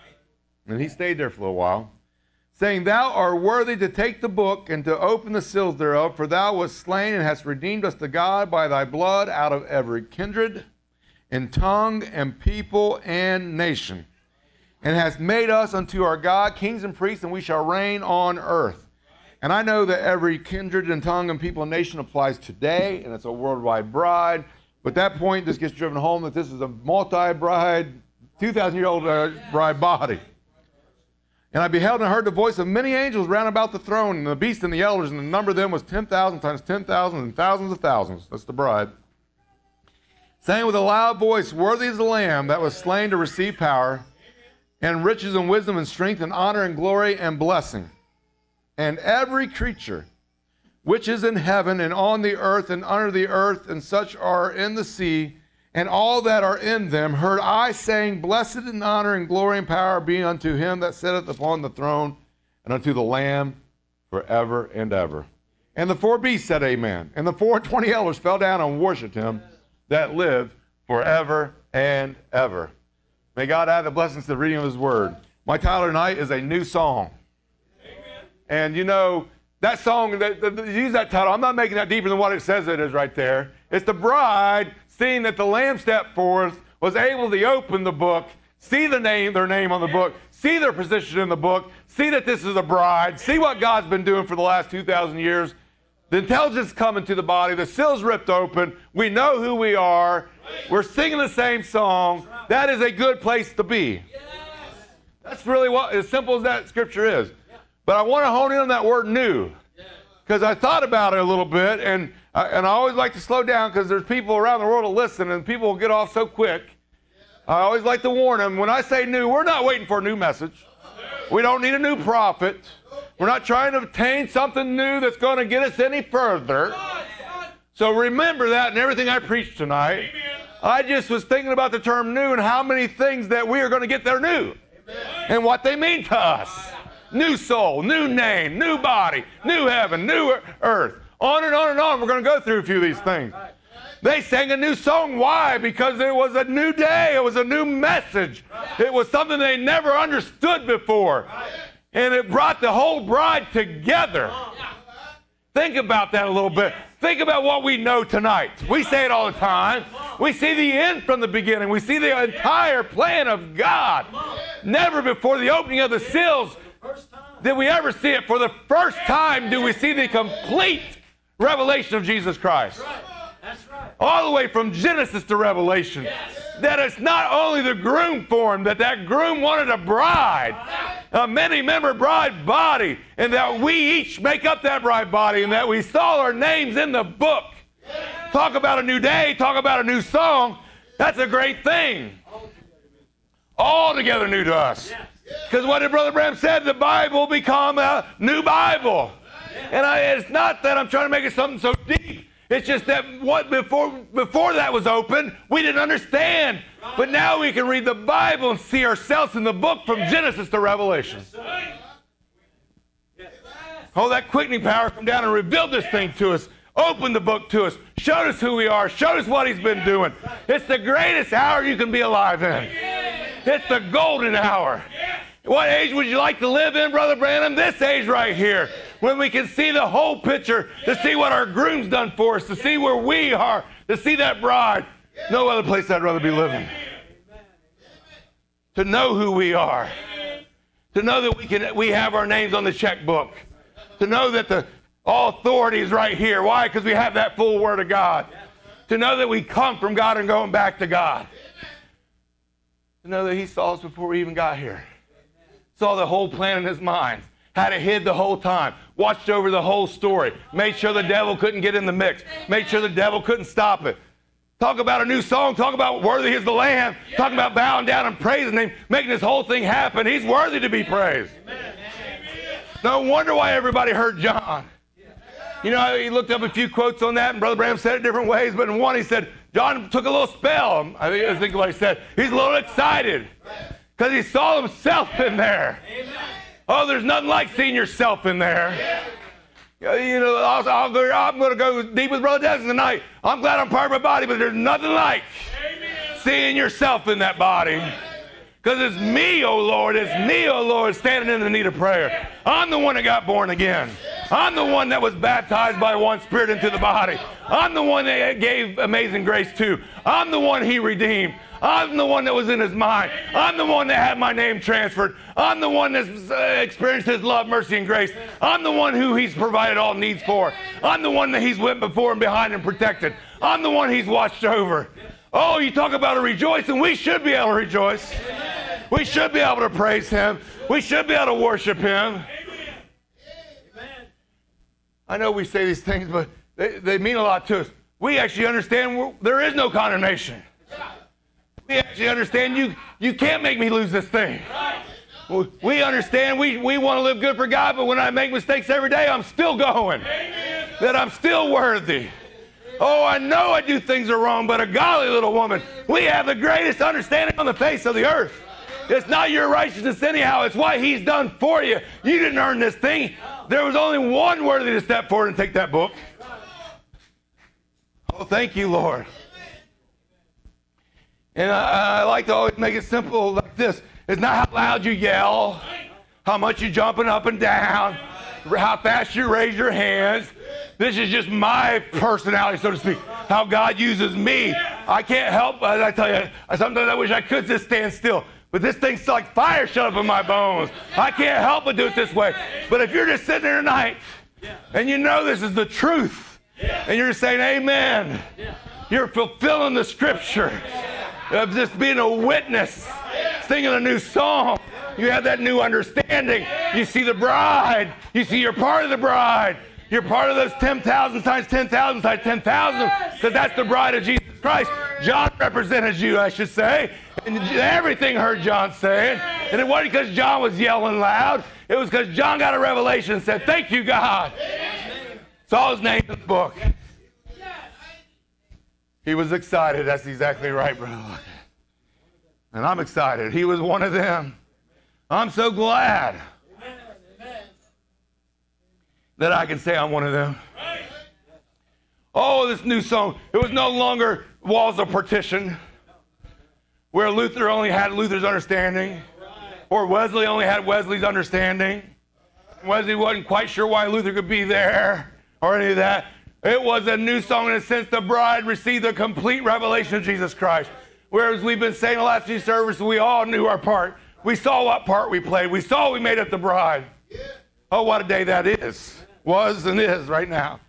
And he stayed there for a little while, saying, Thou art worthy to take the book and to open the seals thereof, for thou wast slain and hast redeemed us to God by thy blood out of every kindred and tongue and people and nation, and hast made us unto our God kings and priests, and we shall reign on earth. And I know that every kindred and tongue and people and nation applies today, and it's a worldwide bride. But at that point, this gets driven home that this is a multi-bride, 2,000-year-old bride body. And I beheld and heard the voice of many angels round about the throne, and the beast and the elders, and the number of them was 10,000 times 10,000 and thousands of thousands. That's the bride. Saying with a loud voice, Worthy is the Lamb that was slain to receive power, and riches and wisdom and strength and honor and glory and blessing. And every creature which is in heaven and on the earth and under the earth, and such are in the sea, and all that are in them, heard I saying, Blessed and honor and glory and power be unto him that sitteth upon the throne, and unto the Lamb forever and ever. And the 4 beasts said, Amen. And the 24 elders fell down and worshipped him that lived forever and ever. May God add the blessings to the reading of his word. My title tonight is A New Song. Amen. And you know, that song, use that title. I'm not making that deeper than what it says it is right there. It's the bride seeing that the Lamb stepped forth, was able to open the book, see their name on the book, see their position in the book, see that this is a bride, see what God's been doing for the last 2,000 years. The intelligence coming to the body, the seals ripped open, we know who we are, we're singing the same song. That is a good place to be. That's really what, as simple as that scripture is. But I want to hone in on that word new, because I thought about it a little bit, and I always like to slow down because there's people around the world that listen, and people will get off so quick. I always like to warn them, when I say new, we're not waiting for a new message. We don't need a new prophet. We're not trying to obtain something new that's going to get us any further. So remember that in everything I preach tonight. I just was thinking about the term new and how many things that we are going to get that are new. And what they mean to us. New soul, new name, new body, new heaven, new earth. On and on and on. We're going to go through a few of these things. They sang a new song. Why? Because it was a new day. It was a new message. It was something they never understood before. And it brought the whole bride together. Think about that a little bit. Think about what we know tonight. We say it all the time. We see the end from the beginning. We see the entire plan of God. Never before the opening of the seals did we ever see it. For the first time do we see the complete revelation of Jesus Christ. All the way from Genesis to Revelation. That it's not only the groom form, that groom wanted a bride, a many-member bride body, and that we each make up that bride body, and that we saw our names in the book. Talk about a new day, talk about a new song. That's a great thing. Altogether new to us. Because what did Brother Branham said? The Bible become a new Bible. And it's not that I'm trying to make it something so deep. It's just that what before that was open, we didn't understand. But now we can read the Bible and see ourselves in the book from Genesis to Revelation. Oh, that quickening power come down and revealed this thing to us. Opened the book to us. Showed us who we are. Showed us what He's been doing. It's the greatest hour you can be alive in. It's the golden hour. What age would you like to live in, Brother Branham? This age right here. When we can see the whole picture, to see what our groom's done for us, to see where we are, to see that bride. No other place I'd rather be living. To know who we are. To know that we have our names on the checkbook. To know that all authority is right here. Why? Because we have that full Word of God. To know that we come from God and going back to God. To know that He saw us before we even got here. Saw the whole plan in His mind. Had it hid the whole time. Watched over the whole story. Made sure the devil couldn't get in the mix. Made sure the devil couldn't stop it. Talk about a new song. Talk about worthy is the Lamb. Talk about bowing down and praising Him. Making this whole thing happen. He's worthy to be praised. No wonder why everybody heard John. You know, he looked up a few quotes on that, and Brother Branham said it different ways, but in one he said, John took a little spell. I think what he said. He's a little excited. Because he saw himself in there. Amen. Oh, there's nothing like seeing yourself in there. Yeah. You know, I'm going to go deep with Brother Desmond tonight. I'm glad I'm part of my body, but there's nothing like seeing yourself in that body. Because it's me, oh Lord, standing in the need of prayer. I'm the one that got born again. I'm the one that was baptized by one Spirit into the body. I'm the one that gave amazing grace to. I'm the one He redeemed. I'm the one that was in His mind. I'm the one that had my name transferred. I'm the one that's experienced His love, mercy, and grace. I'm the one who He's provided all needs for. I'm the one that He's went before and behind and protected. I'm the one He's watched over. Oh, you talk about a rejoicing. We should be able to rejoice. We should be able to praise Him. We should be able to worship Him. I know we say these things, but they mean a lot to us. We actually understand there is no condemnation. We actually understand you can't make me lose this thing. We understand we want to live good for God, but when I make mistakes every day, I'm still going. That I'm still worthy. Oh, I know I do things are wrong, but a godly little woman, we have the greatest understanding on the face of the earth. It's not your righteousness anyhow. It's what He's done for you. You didn't earn this thing. There was only one worthy to step forward and take that book. Oh, thank you, Lord. And I like to always make it simple like this. It's not how loud you yell, how much you're jumping up and down, how fast you raise your hands. This is just my personality, so to speak, how God uses me. I can't help, as I tell you, sometimes I wish I could just stand still. But this thing's like fire shut up in my bones. I can't help but do it this way. But if you're just sitting there tonight, and you know this is the truth, and you're just saying, amen, you're fulfilling the scripture of just being a witness, singing a new song. You have that new understanding. You see the bride. You see you're part of the bride. You're part of those 10,000 times 10,000 times 10,000, because that's the bride of Jesus Christ. John represented you, I should say. And everything heard John saying. And it wasn't because John was yelling loud. It was because John got a revelation and said, thank you, God. Saw His name in the book. He was excited. That's exactly right, brother. And I'm excited. He was one of them. I'm so glad that I can say I'm one of them. Oh, this new song. It was no longer walls of partition, where Luther only had Luther's understanding, or Wesley only had Wesley's understanding. Wesley wasn't quite sure why Luther could be there, or any of that. It was a new song in a sense. The bride received the complete revelation of Jesus Christ. Whereas we've been saying the last few services, we all knew our part. We saw what part we played. We saw we made it the bride. Oh, what a day that was and is right now.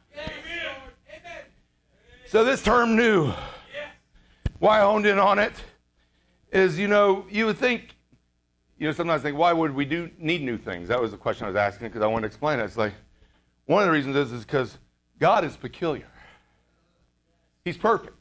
So this term new, why I honed in on it is, you would think, sometimes think, why would we need new things? That was the question I was asking because I wanted to explain it. It's like, one of the reasons is because God is peculiar. He's perfect.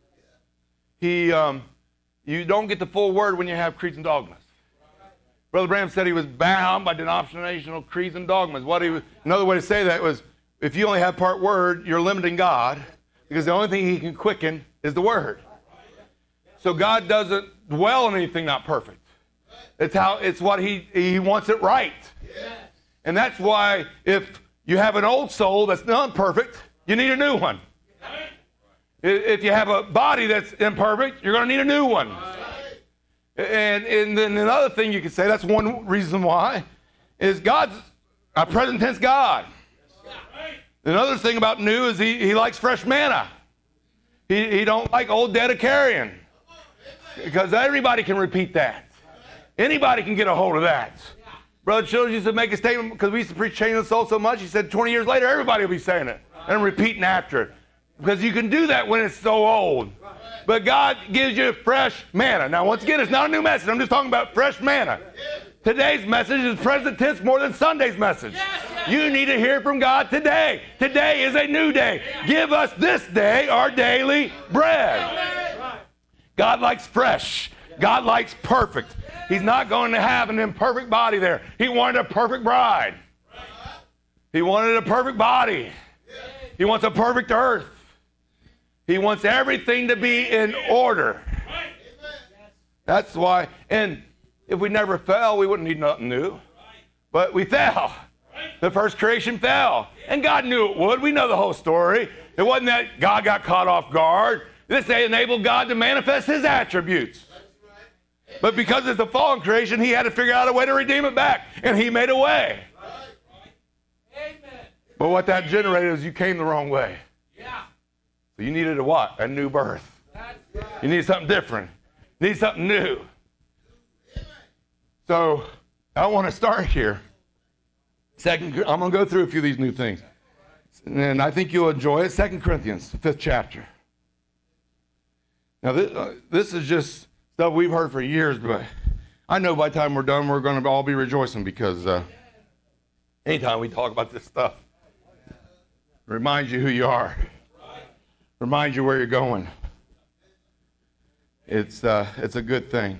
You don't get the full word when you have creeds and dogmas. Brother Branham said he was bound by denominational creeds and dogmas. Another way to say that was, if you only have part word, you're limiting God, because the only thing he can quicken is the word. So God doesn't dwell in anything not perfect. It's what he wants it right. And that's why if you have an old soul that's not perfect, you need a new one. If you have a body that's imperfect, you're going to need a new one. And then another thing you can say, that's one reason why, is God's a present tense God. Another thing about new is he likes fresh manna. He don't like old dedicaryon, because everybody can repeat that. Anybody can get a hold of that. Brother Childers used to make a statement, because we used to preach Change the Soul so much, he said 20 years later everybody will be saying it and repeating after it. Because you can do that when it's so old. But God gives you fresh manna. Now, once again, it's not a new message. I'm just talking about fresh manna. Today's message is present tense more than Sunday's message. You need to hear from God today. Today is a new day. Give us this day our daily bread. God likes fresh. God likes perfect. He's not going to have an imperfect body there. He wanted a perfect bride. He wanted a perfect body. He wants a perfect earth. He wants everything to be in order. That's why, and if we never fell, we wouldn't need nothing new. But we fell. The first creation fell. And God knew it would. We know the whole story. It wasn't that God got caught off guard. This enabled God to manifest his attributes. But because it's a fallen creation, he had to figure out a way to redeem it back. And he made a way. But what that generated is you came the wrong way. So you needed a what? A new birth. You needed something different. You need something new. So I want to start here. I'm going to go through a few of these new things. And I think you'll enjoy it. 2 Corinthians, the 5th chapter. Now this is just stuff we've heard for years, but I know by the time we're done, we're going to all be rejoicing, because anytime we talk about this stuff, it reminds you who you are. Remind you where you're going. It's a good thing.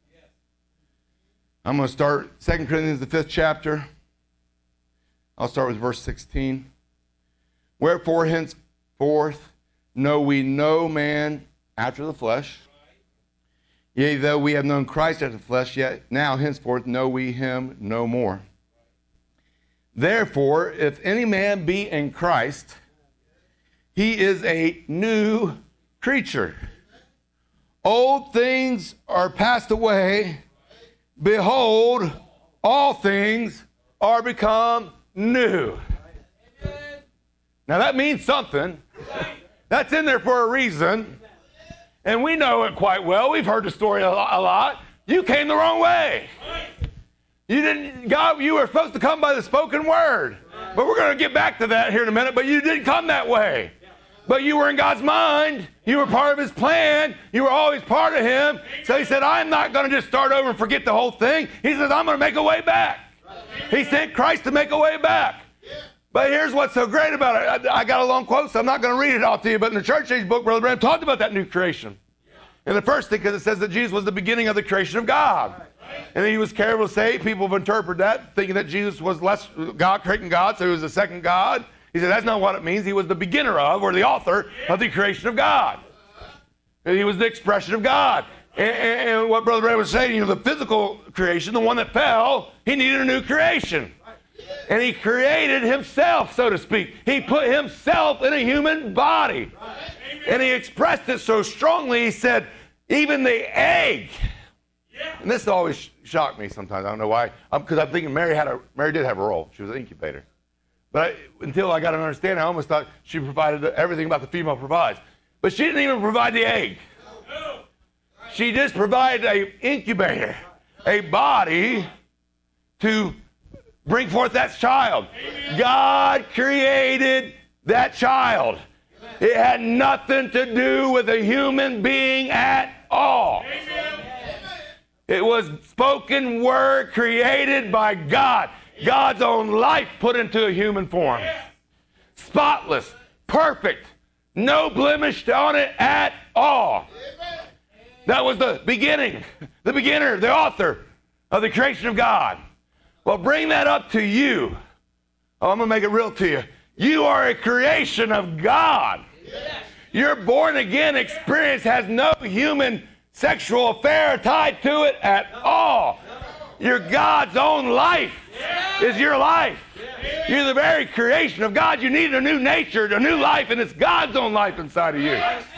I'm going to start 2 Corinthians, the 5th chapter. I'll start with verse 16. Wherefore henceforth know we no man after the flesh. Yea, though we have known Christ after the flesh, yet now henceforth know we him no more. Therefore, if any man be in Christ, he is a new creature. Old things are passed away. Behold, all things are become new. Now that means something. That's in there for a reason. And we know it quite well. We've heard the story a lot. You came the wrong way. You were supposed to come by the spoken word. But we're going to get back to that here in a minute. But you didn't come that way. But you were in God's mind. You were part of his plan. You were always part of him. So he said, I'm not going to just start over and forget the whole thing. He says, I'm going to make a way back. He sent Christ to make a way back. But here's what's so great about it. I got a long quote, so I'm not going to read it all to you. But in the Church Age book, Brother Branham talked about that new creation. And the first thing, because it says that Jesus was the beginning of the creation of God. And he was careful to say, people have interpreted that, thinking that Jesus was less God creating God, so he was the second God. He said that's not what it means. He was the beginner of, or the author of the creation of God. He was the expression of God. And what Brother Ray was saying, the physical creation, the one that fell, he needed a new creation. And he created himself, so to speak. He put himself in a human body. And he expressed it so strongly, he said, even the egg. And this always shocked me sometimes. I don't know why. Because I'm thinking Mary did have a role. She was an incubator. But until I got an understanding, I almost thought she provided everything about the female provides. But she didn't even provide the egg. She just provided an incubator, a body to bring forth that child. God created that child. It had nothing to do with a human being at all. It was spoken word created by God. God's own life put into a human form. Spotless, perfect, no blemish on it at all. That was the beginning, the beginner, the author of the creation of God. Well, bring that up to you. Oh, I'm going to make it real to you. You are a creation of God. Your born-again experience has no human sexual affair tied to it at all. Your God's own life is your life. You're the very creation of God. You need a new nature, a new life, and it's God's own life inside of you.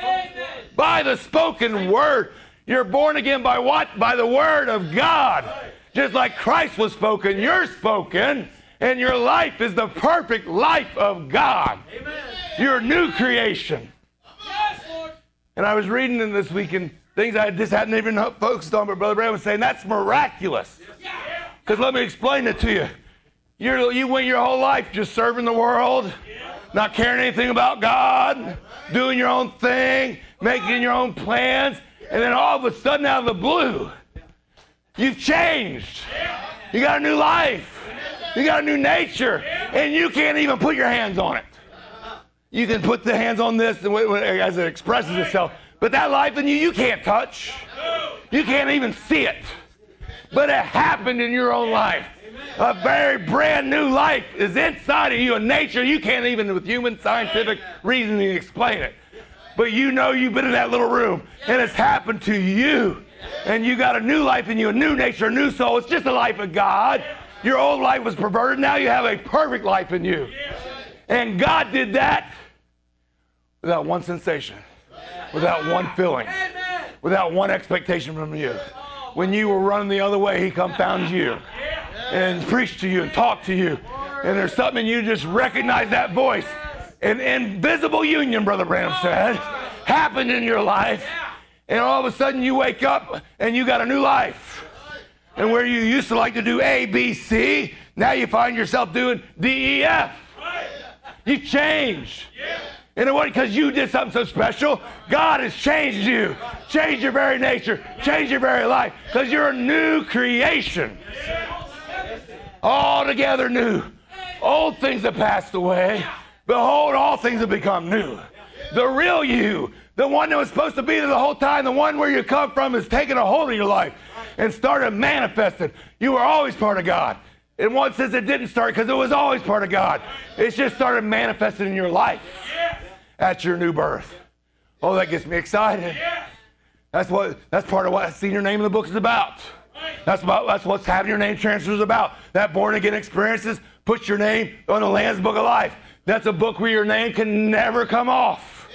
By the spoken word. You're born again by what? By the word of God. Just like Christ was spoken, you're spoken, and your life is the perfect life of God. You're a new creation. And I was reading in this week and things I just hadn't even focused on, but Brother Branham was saying, that's miraculous. Because let me explain it to you. You went your whole life just serving the world, not caring anything about God, doing your own thing, making your own plans, and then all of a sudden out of the blue, you've changed. You got a new life. You got a new nature, and you can't even put your hands on it. You can put the hands on this as it expresses itself, but that life in you, you can't touch. You can't even see it. But it happened in your own life. A very brand new life is inside of you, a nature you can't even with human scientific reasoning explain it. But you know you've been in that little room, and it's happened to you. And you got a new life in you, a new nature, a new soul. It's just the life of God. Your old life was perverted. Now you have a perfect life in you. And God did that without one sensation, without one feeling, without one expectation from you. When you were running the other way, he come found you and preached to you and talked to you. And there's something in you just recognize that voice. An invisible union, Brother Branham said, happened in your life. And all of a sudden you wake up and you got a new life. And where you used to like to do A, B, C, now you find yourself doing D, E, F. You changed. And it wasn't because you did something so special. God has changed you. Changed your very nature. Changed your very life. Because you're a new creation. Altogether new. Old things have passed away. Behold, all things have become new. The real you, the one that was supposed to be there the whole time, the one where you come from is taking a hold of your life and started manifesting. You were always part of God. In one sense, it didn't start because it was always part of God. It's just started manifesting in your life at your new birth. Oh, that gets me excited. That's part of what Seeing Your Name in the book is about. That's what's having your name transferred is about. That born again experiences puts your name on the Lamb's Book of Life. That's a book where your name can never come off.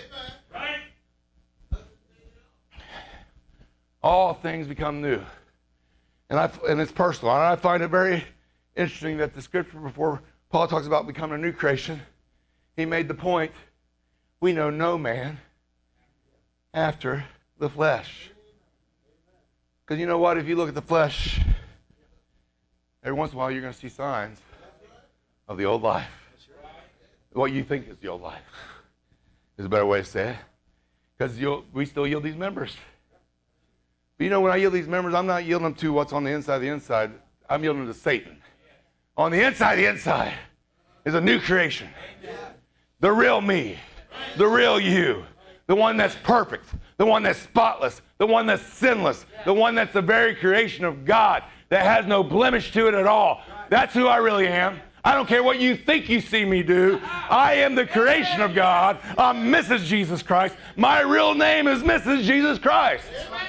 All things become new. And it's personal. And I find it very interesting that the scripture before Paul talks about becoming a new creation, he made the point, we know no man after the flesh. Because you know what? If you look at the flesh, every once in a while you're going to see signs of the old life. What you think is the old life is a better way to say it. Because we still yield these members. But you know, when I yield these members, I'm not yielding them to what's on the inside of the inside. I'm yielding them to Satan. On the inside is a new creation. The real me. The real you. The one that's perfect. The one that's spotless. The one that's sinless. The one that's the very creation of God that has no blemish to it at all. That's who I really am. I don't care what you think you see me do. I am the creation of God. I'm Mrs. Jesus Christ. My real name is Mrs. Jesus Christ.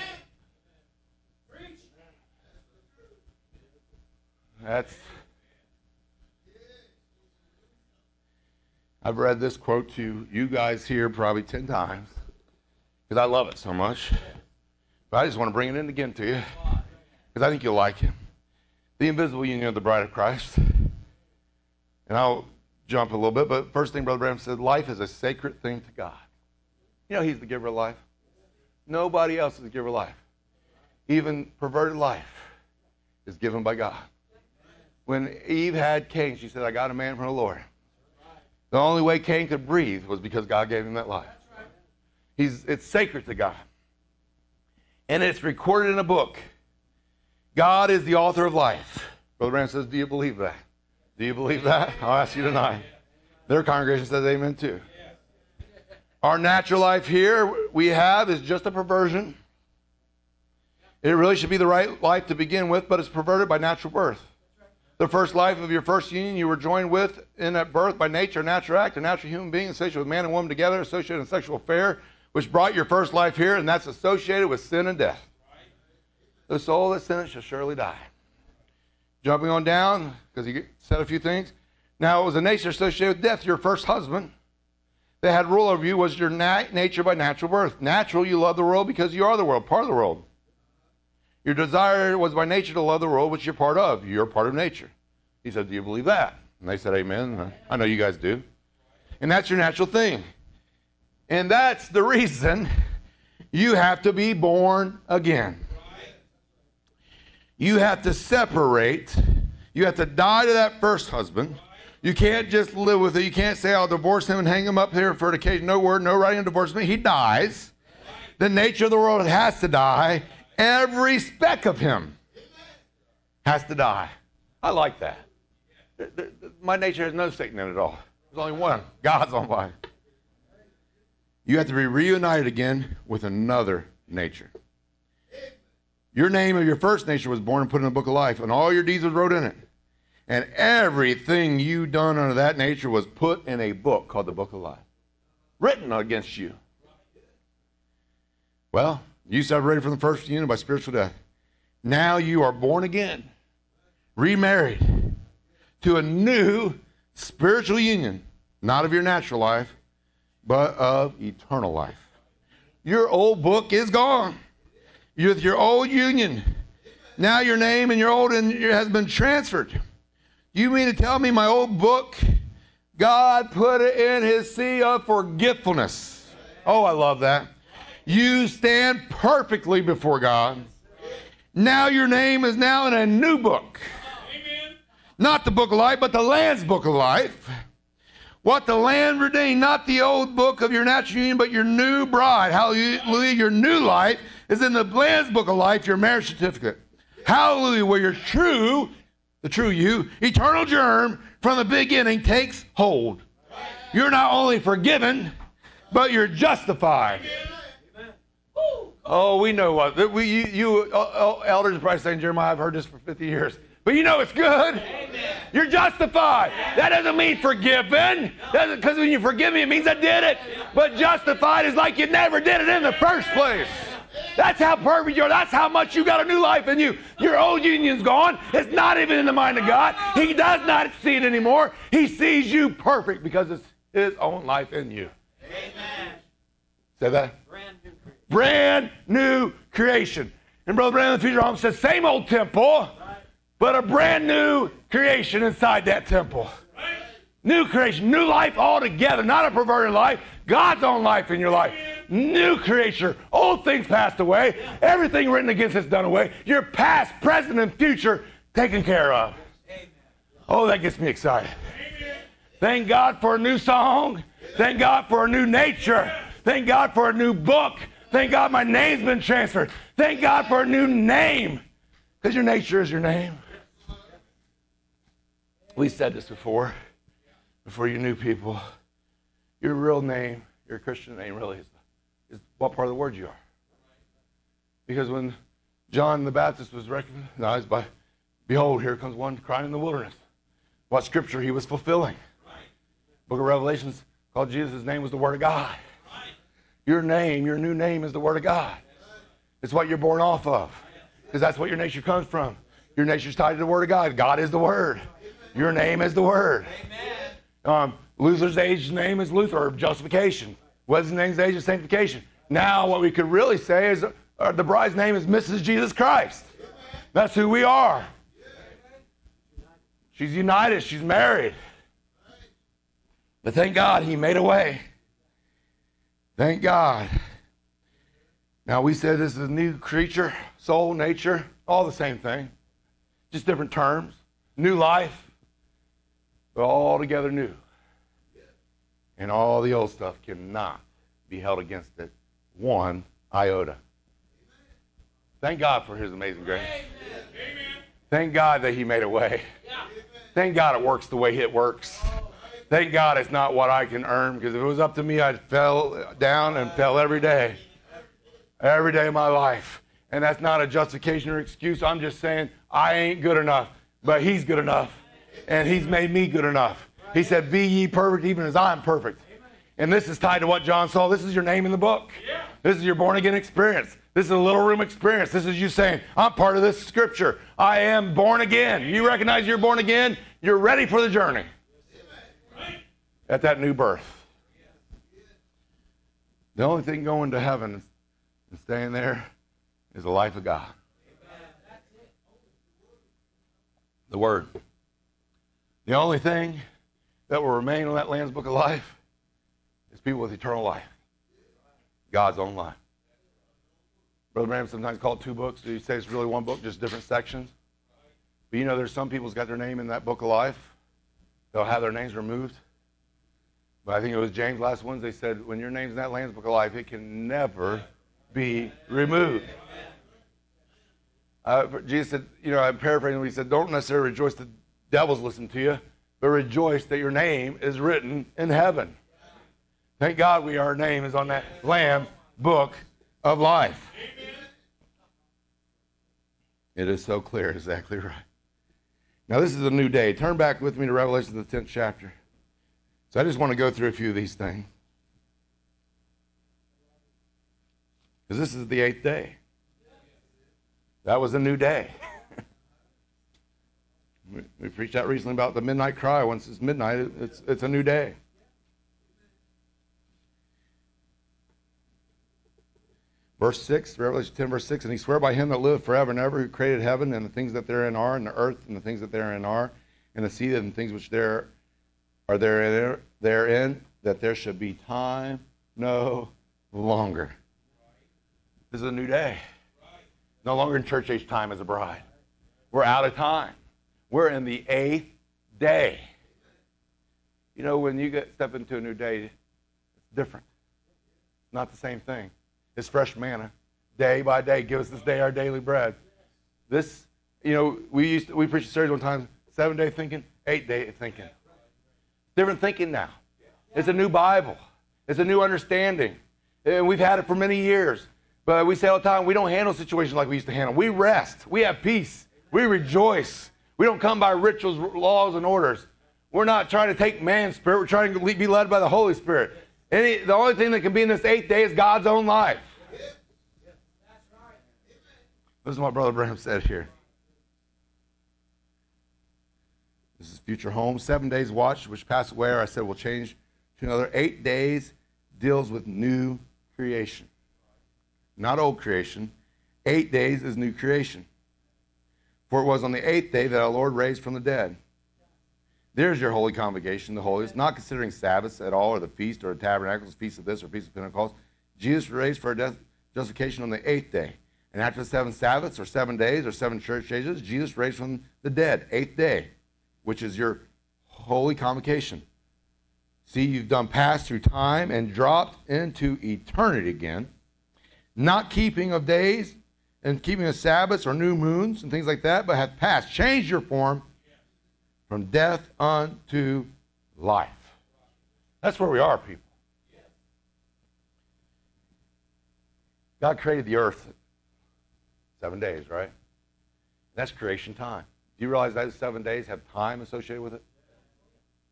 I've read this quote to you guys here probably 10 times because I love it so much. But I just want to bring it in again to you because I think you'll like it. The invisible union of the bride of Christ. And I'll jump a little bit, but first thing Brother Branham said, life is a sacred thing to God. You know he's the giver of life. Nobody else is the giver of life. Even perverted life is given by God. When Eve had Cain, she said, I got a man from the Lord. The only way Cain could breathe was because God gave him that life. It's sacred to God. And it's recorded in a book. God is the author of life. Brother Branham says, do you believe that? Do you believe that? I'll ask you tonight. Their congregation says amen too. Our natural life here we have is just a perversion. It really should be the right life to begin with, but it's perverted by natural birth. The first life of your first union you were joined with in at birth by nature, a natural act, a natural human being associated with man and woman together, associated in sexual affair, which brought your first life here, and that's associated with sin and death. The soul that sinneth shall surely die. Jumping on down, because he said a few things. Now, it was a nature associated with death. Your first husband that had rule over you was your nature by natural birth. Natural, you love the world because you are the world, part of the world. Your desire was by nature to love the world, which you're part of. You're part of nature. He said, do you believe that? And they said, amen. I know you guys do. And that's your natural thing. And that's the reason you have to be born again. You have to separate. You have to die to that first husband. You can't just live with it. You can't say, I'll divorce him and hang him up here for an occasion. No word, no writing of divorce. He dies. The nature of the world has to die. Every speck of him has to die. I like that. My nature has no Satan in it at all. There's only one. God's on life. You have to be reunited again with another nature. Your name of your first nature was born and put in the book of life, and all your deeds was wrote in it. And everything you done under that nature was put in a book called the book of life, written against you. Well, you separated from the first union by spiritual death. Now you are born again, remarried to a new spiritual union, not of your natural life, but of eternal life. Your old book is gone. You're with your old union. Now your name and your old has been transferred. You mean to tell me my old book, God put it in his sea of forgetfulness? Oh, I love that. You stand perfectly before God. Now your name is now in a new book. Amen. Not the book of life, but the Lamb's book of life. What the Lamb redeemed, not the old book of your natural union, but your new bride. Hallelujah, your new life is in the Lamb's book of life, your marriage certificate. Hallelujah, where your true, the true you, eternal germ from the beginning takes hold. You're not only forgiven, but you're justified. Oh, we know what. You elders are probably saying, Jeremiah, I've heard this for 50 years. But you know it's good. Amen. You're justified. That doesn't mean forgiven. Because when you forgive me, it means I did it. But justified is like you never did it in the first place. That's how perfect you are. That's how much you got a new life in you. Your old union's gone. It's not even in the mind of God. He does not see it anymore. He sees you perfect because it's his own life in you. Amen. Say that? Brand new creation. And Brother Brandon in the future home says, same old temple, but a brand new creation inside that temple. New creation, new life altogether, not a perverted life, God's own life in your life. New creature, old things passed away, everything written against us done away, your past, present, and future taken care of. Oh, that gets me excited. Thank God for a new song. Thank God for a new nature. Thank God for a new book. Thank God my name's been transferred. Thank God for a new name. Because your nature is your name. We said this before you new people. Your real name, your Christian name really is what part of the word you are. Because when John the Baptist was recognized by, behold, here comes one crying in the wilderness. what scripture he was fulfilling. Book of Revelations called Jesus' name was the Word of God. Your name, your new name is the Word of God. It's what you're born off of, because that's what your nature comes from. Your nature's tied to the Word of God. God is the Word. Your name is the Word. Luther's age name is Luther, or justification. Wesley's age is sanctification. Now what we could really say is the bride's name is Mrs. Jesus Christ. That's who we are. She's united. She's married. But thank God he made a way. Thank God. Now we said this is a new creature, soul, nature, all the same thing. Just different terms. New life, but all together new. And all the old stuff cannot be held against it one iota. Thank God for his amazing grace. Thank God that he made a way. Thank God it works the way it works. Thank God it's not what I can earn, because if it was up to me, I'd fell down and fell every day of my life. And that's not a justification or excuse. I'm just saying I ain't good enough, but he's good enough, and he's made me good enough. He said, be ye perfect even as I am perfect. And this is tied to what John saw. This is your name in the book. This is your born-again experience. This is a little room experience. This is you saying, I'm part of this scripture. I am born again. You recognize you're born again. You're ready for the journey at that new birth. The only thing going to heaven and staying there is the life of God. The Word. The only thing that will remain on that Lamb's Book of Life is people with eternal life. God's own life. Brother Branham sometimes called it 2 books. He says it's really 1 book, just different sections. But you know, there's some people's got their name in that Book of Life. They'll have their names removed. But I think it was James last Wednesday said, when your name's in that Lamb's Book of Life, it can never be removed. Jesus said, I'm paraphrasing, he said, don't necessarily rejoice that devils listen to you, but rejoice that your name is written in heaven. Thank God our name is on that Lamb's Book of Life. It is so clear, exactly right. Now this is a new day. Turn back with me to Revelation, the 10th chapter. So I just want to go through a few of these things. Because this is the 8th day. That was a new day. We preached out recently about the midnight cry. Once it's midnight, it's a new day. Verse 6, Revelation 10, verse 6, and he swore by him that liveth forever and ever, who created heaven and the things that therein are, and the earth and the things that therein are, and the sea and the things which there are therein, that there should be time no longer. This is a new day. No longer in church age time as a bride. We're out of time. We're in the 8th day. You know, when you step into a new day, it's different. Not the same thing. It's fresh manna. Day by day, give us this day our daily bread. This, we preached a series one time, 7-day thinking, 8-day thinking. Different thinking now. It's a new Bible. It's a new understanding. And we've had it for many years. But we say all the time, we don't handle situations like we used to handle. We rest. We have peace. We rejoice. We don't come by rituals, laws, and orders. We're not trying to take man's spirit. We're trying to be led by the Holy Spirit. The only thing that can be in this 8th day is God's own life. This is what Brother Branham said here. This is future home. 7 days watch, which pass away, or I said will change to another. 8 days deals with new creation. Not old creation. 8 days is new creation. For it was on the 8th day that our Lord raised from the dead. There's your holy convocation, the holiest, not considering Sabbaths at all, or the feast, or tabernacles, feast of this, or feast of Pentecost. Jesus raised for our justification on the 8th day. And after the 7 Sabbaths, or 7 days, or 7 church ages, Jesus raised from the dead, 8th day, which is your holy convocation. See, you've done pass through time and dropped into eternity again, not keeping of days and keeping of Sabbaths or new moons and things like that, but have passed, changed your form from death unto life. That's where we are, people. God created the earth 7 days, right? That's creation time. Do you realize those 7 days have time associated with it?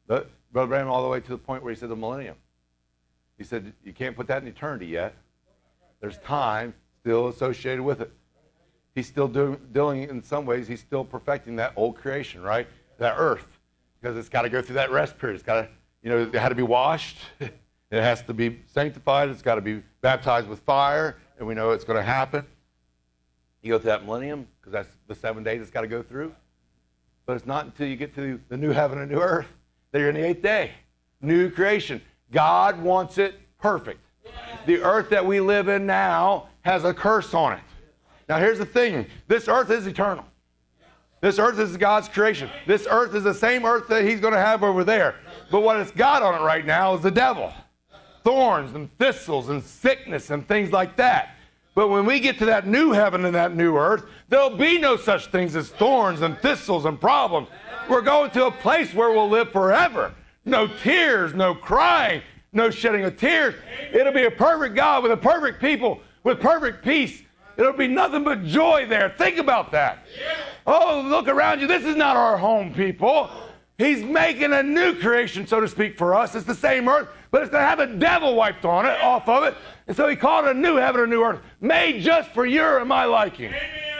But Brother Branham, all the way to the point where he said the millennium. He said, you can't put that in eternity yet. There's time still associated with it. He's still dealing, in some ways, he's still perfecting that old creation, right? That earth. Because it's got to go through that rest period. It's got to, it had to be washed. It has to be sanctified. It's got to be baptized with fire. And we know it's going to happen. You go through that millennium, because that's the 7 days it's got to go through. But it's not until you get to the new heaven and new earth that you're in the 8th day. New creation. God wants it perfect. The earth that we live in now has a curse on it. Now here's the thing. This earth is eternal. This earth is God's creation. This earth is the same earth that he's going to have over there. But what it's got on it right now is the devil. Thorns and thistles and sickness and things like that. But when we get to that new heaven and that new earth, there'll be no such things as thorns and thistles and problems. We're going to a place where we'll live forever. No tears, no crying, no shedding of tears. It'll be a perfect God with a perfect people, with perfect peace. It'll be nothing but joy there. Think about that. Oh, look around you. This is not our home, people. He's making a new creation, so to speak, for us. It's the same earth, but it's going to have the devil wiped on it, off of it. And so he called it a new heaven and a new earth, made just for your and my liking.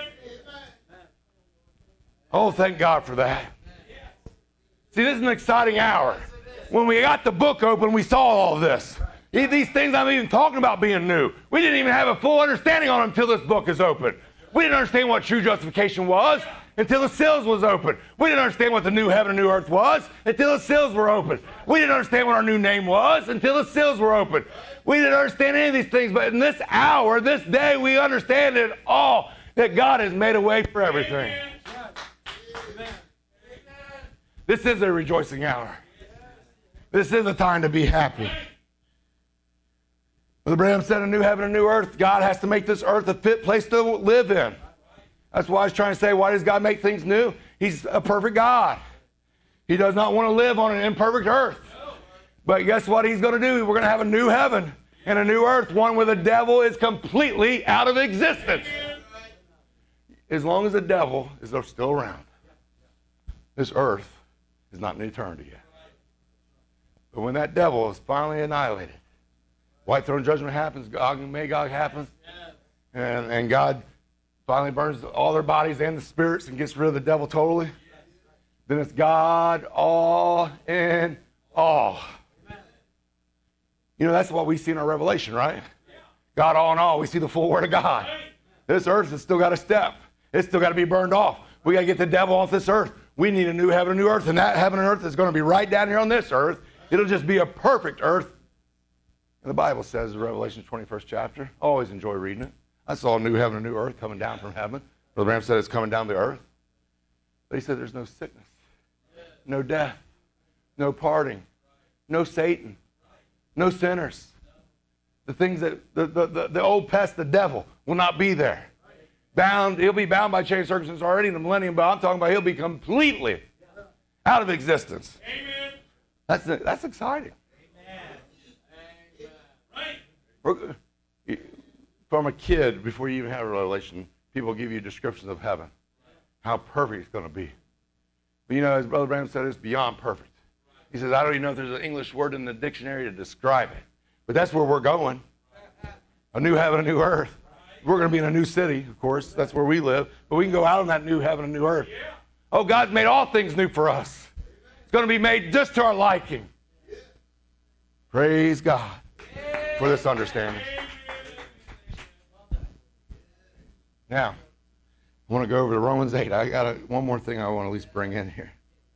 Oh, thank God for that. See, this is an exciting hour. When we got the book open, we saw all of this. These things I'm even talking about being new. We didn't even have a full understanding on them until this book is open. We didn't understand what true justification was until the seals was open. We didn't understand what the new heaven and new earth was until the seals were open. We didn't understand what our new name was until the seals were open. We didn't understand any of these things, but in this hour, this day, we understand it all, that God has made a way for everything. This is a rejoicing hour. This is a time to be happy. Brother Branham said, a new heaven and a new earth. God has to make this earth a fit place to live in. That's why I was trying to say, why does God make things new? He's a perfect God. He does not want to live on an imperfect earth. But guess what he's going to do? We're going to have a new heaven and a new earth, one where the devil is completely out of existence. As long as the devil is still around, this earth is not in eternity yet. But when that devil is finally annihilated, white throne judgment happens, Gog and Magog happens, and God finally burns all their bodies and the spirits and gets rid of the devil totally, then it's God all in all. That's what we see in our Revelation, right? God all in all. We see the full Word of God. This earth has still got a step. It's still got to be burned off. We got to get the devil off this earth. We need a new heaven and new earth, and that heaven and earth is going to be right down here on this earth. It'll just be a perfect earth. And the Bible says in Revelation 21st chapter, I always enjoy reading it. I saw a new heaven and a new earth coming down from heaven. Brother Branham said it's coming down to earth. But he said there's no sickness, no death, no parting, no Satan, no sinners. The things that the old pest, the devil, will not be there. Bound, he'll be bound by chain of circumstance already in the millennium, but I'm talking about he'll be completely out of existence. Amen. That's exciting. Amen. From a kid, before you even have a revelation, people give you descriptions of heaven, how perfect it's going to be. But as Brother Branham said, it's beyond perfect. He says, I don't even know if there's an English word in the dictionary to describe it. But that's where we're going. A new heaven, a new earth. We're going to be in a new city, of course. That's where we live. But we can go out on that new heaven and new earth. Oh, God's made all things new for us. It's going to be made just to our liking. Praise God for this understanding. Now, I want to go over to Romans 8. I got one more thing I want to at least bring in here.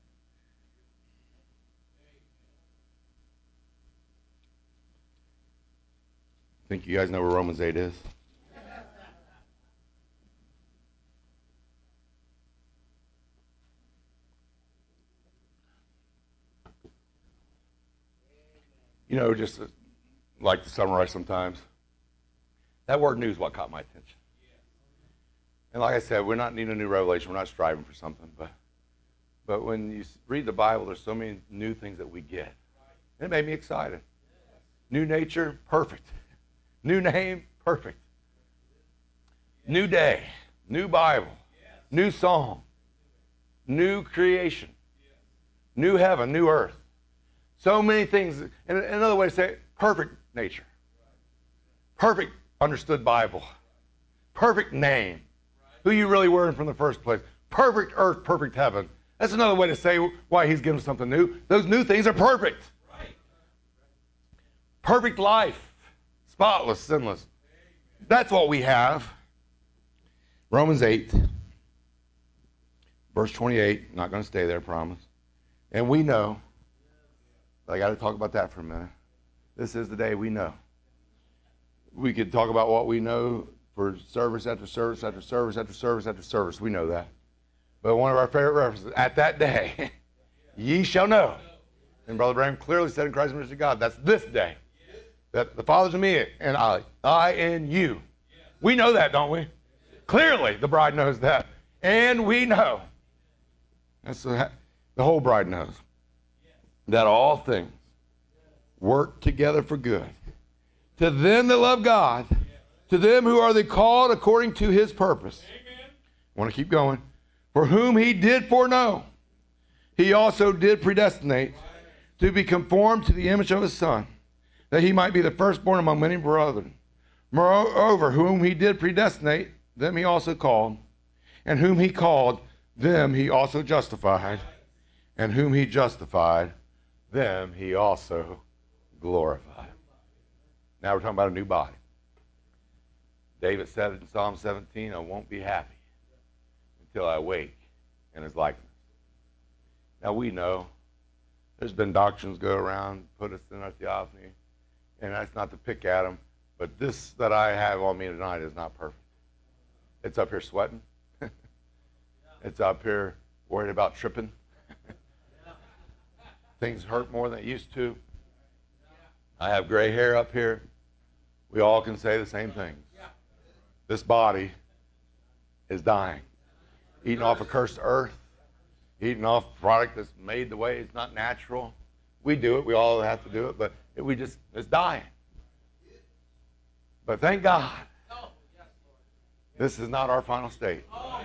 I think you guys know where Romans 8 is. Just like to summarize sometimes, that word new is what caught my attention. And like I said, we're not needing a new revelation. We're not striving for something. But when you read the Bible, there's so many new things that we get. And it made me excited. New nature, perfect. New name, perfect. New day, new Bible, new song, new creation, new heaven, new earth. So many things. And another way to say it, perfect nature. Perfect understood Bible. Perfect name. Who you really were from the first place. Perfect earth, perfect heaven. That's another way to say why he's given us something new. Those new things are perfect. Perfect life. Spotless, sinless. That's what we have. Romans 8, verse 28. Not going to stay there, I promise. And we know. But I got to talk about that for a minute. This is the day we know. We could talk about what we know for service after service after service after service after service. We know that. But one of our favorite references, at that day, ye shall know. And Brother Branham clearly said in Christ's ministry to God, that's this day. That the Father's in me and I in you. We know that, don't we? Clearly, the bride knows that. And we know. That's the whole bride knows. That all things work together for good. To them that love God, to them who are the called according to his purpose. I want to keep going. For whom he did foreknow, he also did predestinate to be conformed to the image of his Son, that he might be the firstborn among many brethren. Moreover, whom he did predestinate, them he also called. And whom he called, them he also justified. And whom he justified, them he also glorified. Now we're talking about a new body. David said in Psalm 17, I won't be happy until I wake in his likeness. Now we know there's been doctrines go around, put us in our theophany, and that's not to pick at them, but this that I have on me tonight is not perfect. It's up here sweating. It's up here worried about tripping. Things hurt more than it used to. I have gray hair up here. We all can say the same things. This body is dying. Eating off a cursed earth. Eating off a product that's made the way it's not natural. We do it. We all have to do it. But it's dying. But thank God, this is not our final state.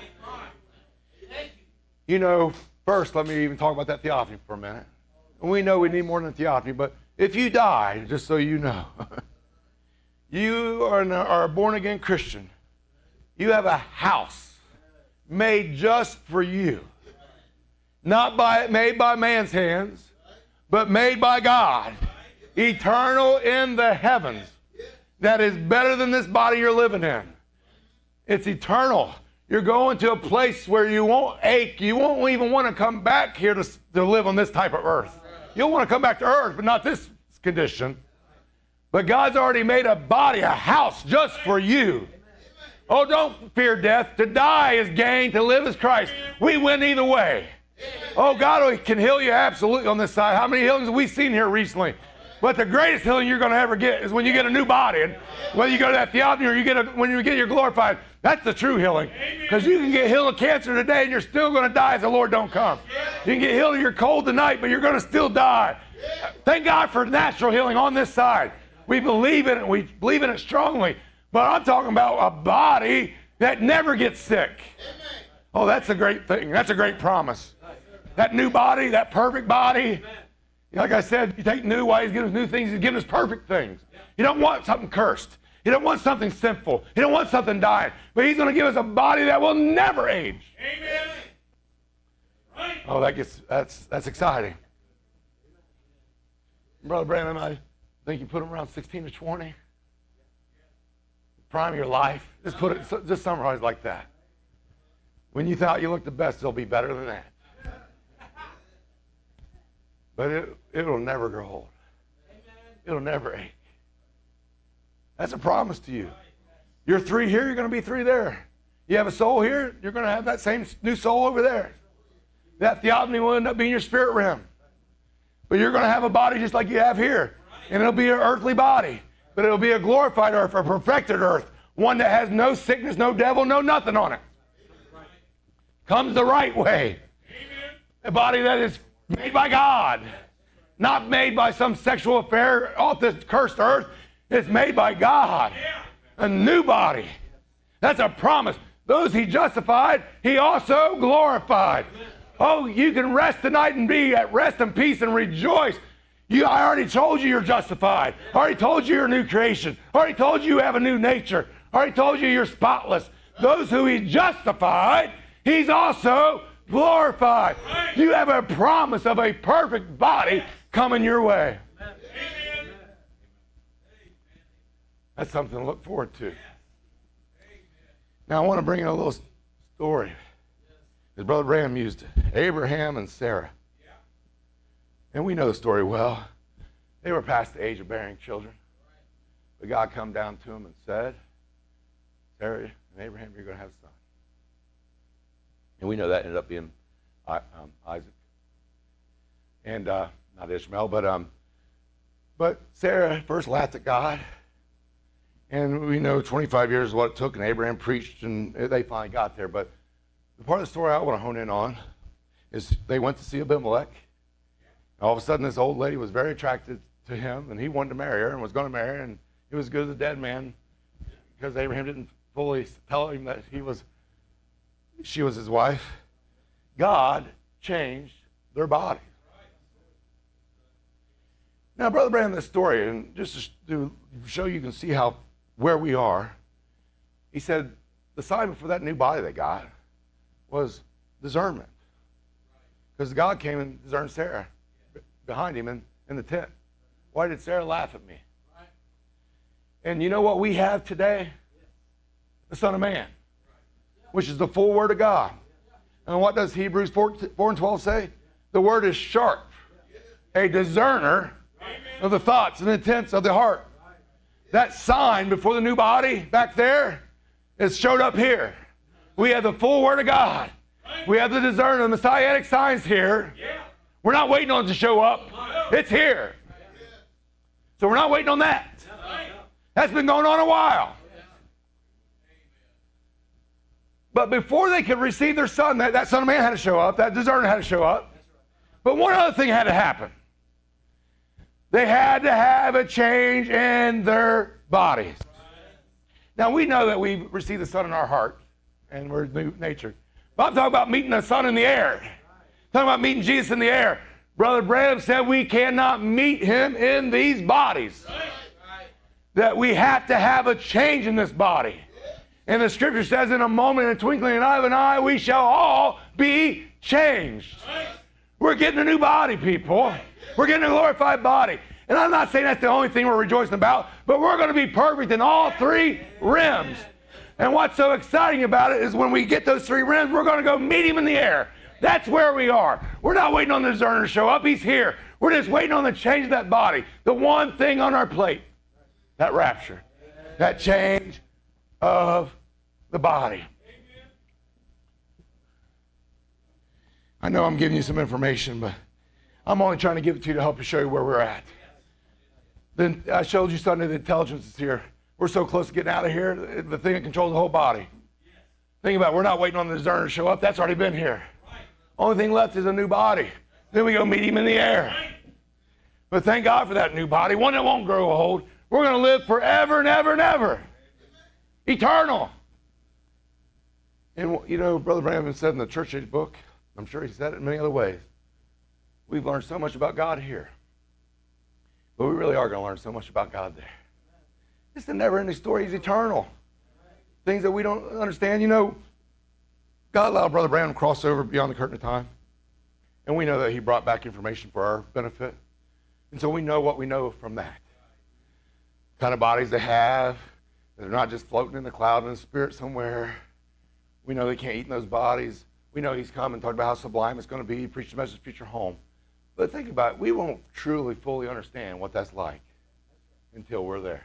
You know, first, let me even talk about that theophany for a minute. And we know we need more than theophany, but if you die, just so you know, you are a born-again Christian. You have a house made just for you. Not made by man's hands, but made by God. Eternal in the heavens. That is better than this body you're living in. It's eternal. You're going to a place where you won't ache. You won't even want to come back here to live on this type of earth. You'll want to come back to earth, but not this condition. But God's already made a body, a house just for you. Oh, don't fear death. To die is gain. To live is Christ. We win either way. Oh, God can heal you absolutely on this side. How many healings have we seen here recently? But the greatest healing you're going to ever get is when you get a new body. And whether you go to that theophany or when you get your glorified, that's the true healing. Because you can get healed of cancer today and you're still going to die if the Lord don't come. You can get healed of your cold tonight, but you're going to still die. Thank God for natural healing on this side. We believe in it. We believe in it strongly. But I'm talking about a body that never gets sick. Oh, that's a great thing. That's a great promise. That new body, that perfect body. Like I said, you take new, why he's giving us new things? He's giving us perfect things. You don't want something cursed. You don't want something sinful. You don't want something dying. But he's going to give us a body that will never age. Amen. Right. Oh, that's exciting. Brother Brandon, I think you put him around 16 to 20. Prime of your life. Just summarize like that. When you thought you looked the best, it'll be better than that. But it'll never grow old. It'll never ache. That's a promise to you. You're 3 here, you're going to be 3 there. You have a soul here, you're going to have that same new soul over there. That theophany will end up being your spirit realm. But you're going to have a body just like you have here. And it'll be an earthly body. But it'll be a glorified earth, a perfected earth. One that has no sickness, no devil, no nothing on it. Comes the right way. A body that is made by God. Not made by some sexual affair off this cursed earth. It's made by God. A new body. That's a promise. Those he justified, he also glorified. Oh, you can rest tonight and be at rest and peace and rejoice. I already told you you're justified. I already told you you're a new creation. I already told you you have a new nature. I already told you you're spotless. Those who He justified, He's also glorified. You have a promise of a perfect body coming your way. That's something to look forward to. Now I want to bring in a little story. His brother Branham used it. Abraham and Sarah. And we know the story well. They were past the age of bearing children. But God come down to them and said, Sarah and Abraham, you're going to have a son. And we know that ended up being Isaac. And not Ishmael, but Sarah first laughed at God. And we know 25 years is what it took, and Abraham preached, and they finally got there. But the part of the story I want to hone in on is they went to see Abimelech. All of a sudden, this old lady was very attracted to him, and he wanted to marry her and was going to marry her, and he was as good as a dead man because Abraham didn't fully tell him that she was his wife. God changed their body. Now, Brother Branham, this story, and just to show you can see where we are, he said the sign for that new body they got was discernment. Because God came and discerned Sarah behind him in the tent. Why did Sarah laugh at me? And you know what we have today? The Son of Man, which is the full Word of God. And what does Hebrews 4:12 say? The Word is sharp, a discerner of the thoughts and intents of the heart. That sign before the new body back there is showed up here. We have the full Word of God. We have the discerner, the messianic signs here. We're not waiting on it to show up. It's here. So we're not waiting on that. That's been going on a while. But before they could receive their son, that Son of Man had to show up. That discerner had to show up. But one other thing had to happen. They had to have a change in their bodies. Now, we know that we receive the Son in our heart, and we're new nature. But I'm talking about meeting the Son in the air. I'm talking about meeting Jesus in the air. Brother Branham said we cannot meet Him in these bodies. That we have to have a change in this body. And the Scripture says, in a moment, in a twinkling of an eye, we shall all be changed. We're getting a new body, people. We're getting a glorified body. And I'm not saying that's the only thing we're rejoicing about, but we're going to be perfect in all three realms. And what's so exciting about it is when we get those three realms, we're going to go meet Him in the air. That's where we are. We're not waiting on the discerner to show up. He's here. We're just waiting on the change of that body. The one thing on our plate, that rapture, that change of the body. I know I'm giving you some information, but I'm only trying to give it to you to help you show you where we're at. Then I showed you Sunday the intelligence is here. We're so close to getting out of here, the thing that controls the whole body. Think about it. We're not waiting on the discerner to show up. That's already been here. Only thing left is a new body. Then we go meet Him in the air. But thank God for that new body, one that won't grow old. We're going to live forever and ever and ever. Eternal. And, you know, Brother Branham said in the Church Age book, I'm sure he said it in many other ways, we've learned so much about God here. But we really are going to learn so much about God there. It's a never-ending story. He's eternal. Things that we don't understand. You know, God allowed Brother Branham to cross over beyond the curtain of time. And we know that He brought back information for our benefit. And so we know what we know from that. The kind of bodies they have. They're not just floating in the cloud in the spirit somewhere. We know they can't eat in those bodies. We know He's come and talked about how sublime it's going to be, preach the message, future home. But think about it. We won't truly, fully understand what that's like until we're there.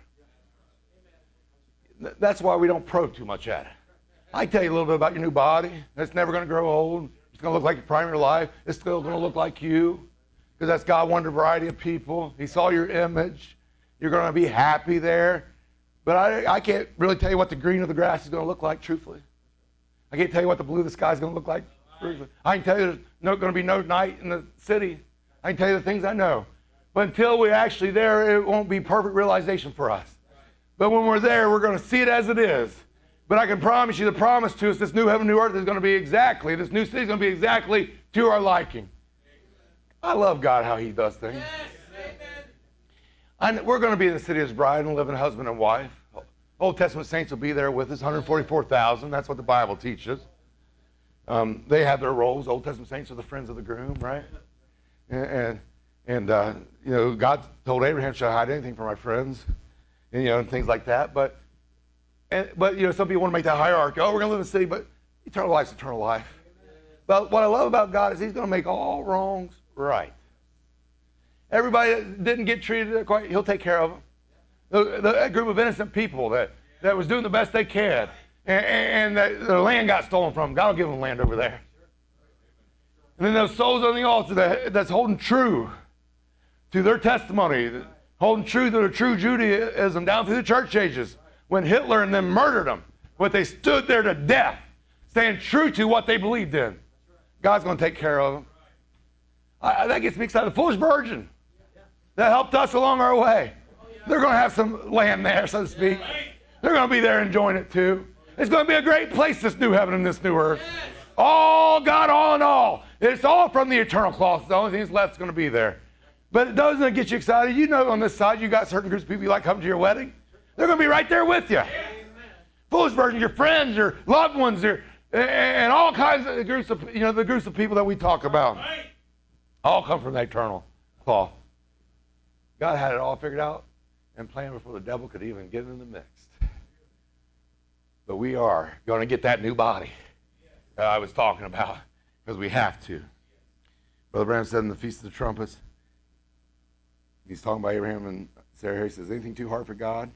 That's why we don't probe too much at it. I can tell you a little bit about your new body. It's never going to grow old. It's going to look like your primary life. It's still going to look like you because that's God wanted a variety of people. He saw your image. You're going to be happy there. But I can't really tell you what the green of the grass is going to look like, truthfully. I can't tell you what the blue of the sky is going to look like. I can tell you there's not going to be no night in the city. I can tell you the things I know. But until we're actually there, it won't be perfect realization for us. But when we're there, we're going to see it as it is. But I can promise you the promise to us, this new heaven, new earth is going to be exactly, this new city is going to be exactly to our liking. I love God, how He does things. We're going to be in the city as bride and live in husband and wife. Old Testament saints will be there with us, 144,000. That's what the Bible teaches. They have their roles. Old Testament saints are the friends of the groom, right? And God told Abraham, "Shall I hide anything from my friends?" And things like that. But some people want to make that hierarchy. Oh, we're going to live in the city, but eternal life's eternal life. But what I love about God is He's going to make all wrongs right. Everybody that didn't get treated quite, He'll take care of them. That group of innocent people that was doing the best they could, and the land got stolen from them, God will give them land over there. And then those souls on the altar that's holding true to their testimony, holding true to their true Judaism down through the church ages, when Hitler and them murdered them, but they stood there to death, staying true to what they believed in. God's going to take care of them. That gets me excited. The foolish virgin that helped us along our way. They're going to have some land there, so to speak. They're going to be there enjoying it too. It's going to be a great place, this new heaven and this new earth. All God, all in all. It's all from the eternal cloth. The only thing that's left is going to be there. But those that get you excited, on this side, you got certain groups of people you like coming to your wedding. They're going to be right there with you. Foolish virgin, your friends, your loved ones, and all kinds of groups of, the groups of people that we talk about. All come from the eternal cloth. God had it all figured out and planned before the devil could even get in the mix. But we are going to get that new body that I was talking about, because we have to. Brother Branham said in the Feast of the Trumpets, he's talking about Abraham and Sarah. He says, anything too hard for God?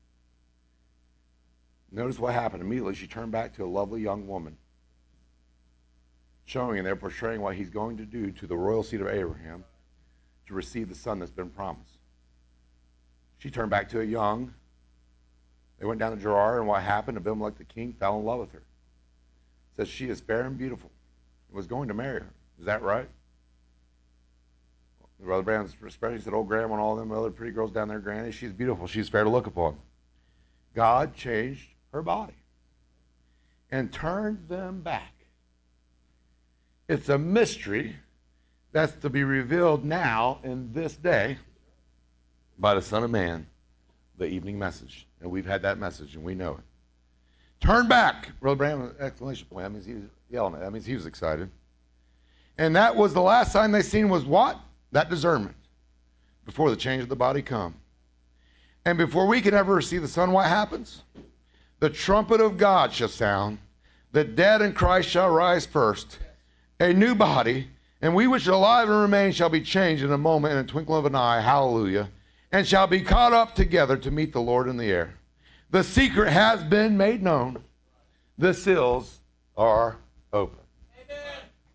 Notice what happened. Immediately she turned back to a lovely young woman, showing and they're portraying what he's going to do to the royal seed of Abraham to receive the son that's been promised. She turned back to a young. They went down to Gerar, and what happened? Abimelech the king fell in love with her. It says she is fair and beautiful. He was going to marry her. Is that right? Brother Branham especially said, "Oh, Grandma and all them other pretty girls down there, Granny, she's beautiful. She's fair to look upon." God changed her body and turned them back. It's a mystery that's to be revealed now in this day by the Son of Man, the evening message. And we've had that message, and we know it. Turn back. Brother Branham, exclamation point. That means he was yelling it. That means he was excited. And that was the last sign they seen was what? That discernment. Before the change of the body come. And before we can ever see the Son, what happens? The trumpet of God shall sound. The dead in Christ shall rise first. A new body. And we which are alive and remain shall be changed in a moment, in a twinkling of an eye. Hallelujah. And shall be caught up together to meet the Lord in the air. The secret has been made known. The seals are open. Amen.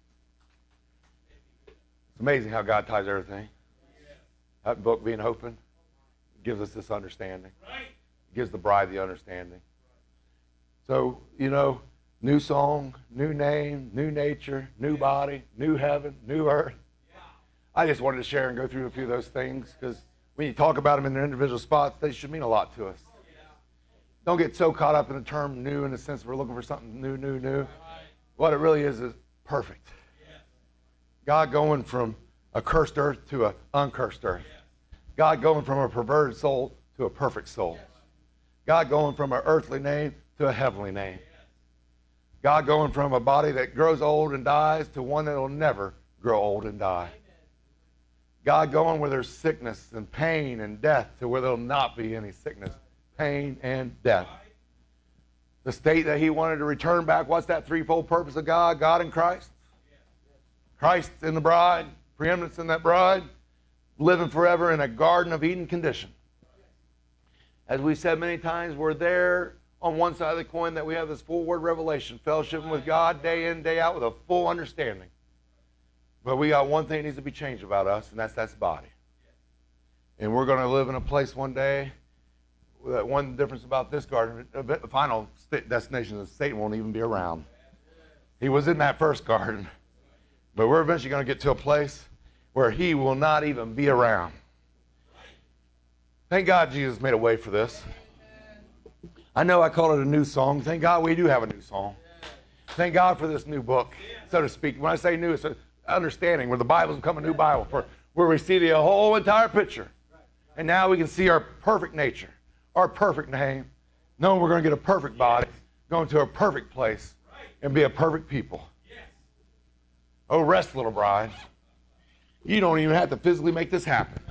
It's amazing how God ties everything. That book being open gives us this understanding. It gives the bride the understanding. So, new song, new name, new nature, new body, new heaven, new earth. I just wanted to share and go through a few of those things, because when you talk about them in their individual spots, they should mean a lot to us. Don't get so caught up in the term new in the sense we're looking for something new. What it really is perfect. God going from a cursed earth to an uncursed earth. God going from a perverted soul to a perfect soul. God going from an earthly name to a heavenly name. God going from a body that grows old and dies to one that will never grow old and die. God going where there's sickness and pain and death to where there will not be any sickness, pain, and death. The state that he wanted to return back, what's that threefold purpose of God? God in Christ. Christ in the bride, preeminence in that bride, living forever in a Garden of Eden condition. As we said many times, we're there on one side of the coin that we have this full word revelation, fellowshipping with God day in, day out with a full understanding. But we got one thing that needs to be changed about us, and that's body. And we're going to live in a place one day, that one difference about this garden, the final destination is Satan won't even be around. He was in that first garden. But we're eventually going to get to a place where he will not even be around. Thank God Jesus made a way for this. I know I call it a new song. Thank God we do have a new song. Thank God for this new book, so to speak. When I say new, it's an understanding where the Bible's become a new Bible, where we see the whole entire picture. And now we can see our perfect nature, our perfect name, knowing we're going to get a perfect body, going to a perfect place, and be a perfect people. Oh, rest, little bride. You don't even have to physically make this happen.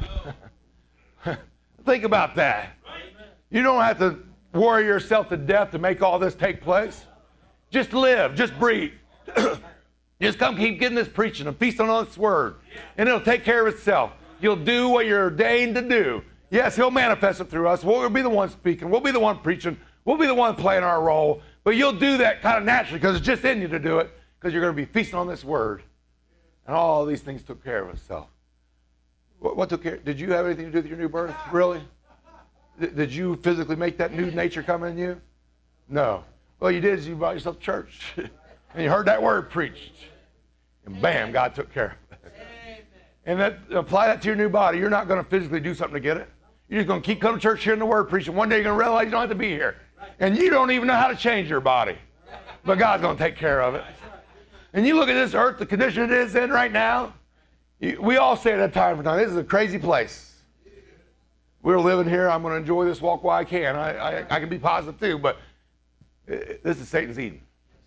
Think about that. You don't have to worry yourself to death to make all this take place. Just live, just breathe. Just come keep getting this preaching and feasting on this word, and it'll take care of itself. You'll do what you're ordained to do. Yes, he'll manifest it through us. We'll be the one speaking. We'll be the one preaching. We'll be the one playing our role. But you'll do that kind of naturally because it's just in you to do it, because you're going to be feasting on this word. And all these things took care of itself. What took care? Did you have anything to do with your new birth? Really? Did you physically make that new nature come in you? No. Well, you did is you brought yourself to church. And you heard that word preached. And bam, God took care of it. And apply that to your new body. You're not going to physically do something to get it. You're just going to keep coming to church hearing the word preaching. One day you're going to realize you don't have to be here. And you don't even know how to change your body. But God's going to take care of it. And you look at this earth, the condition it is in right now. We all say it at time for time, this is a crazy place. We're living here. I'm going to enjoy this walk while I can. I can be positive too, but this is Satan's Eden.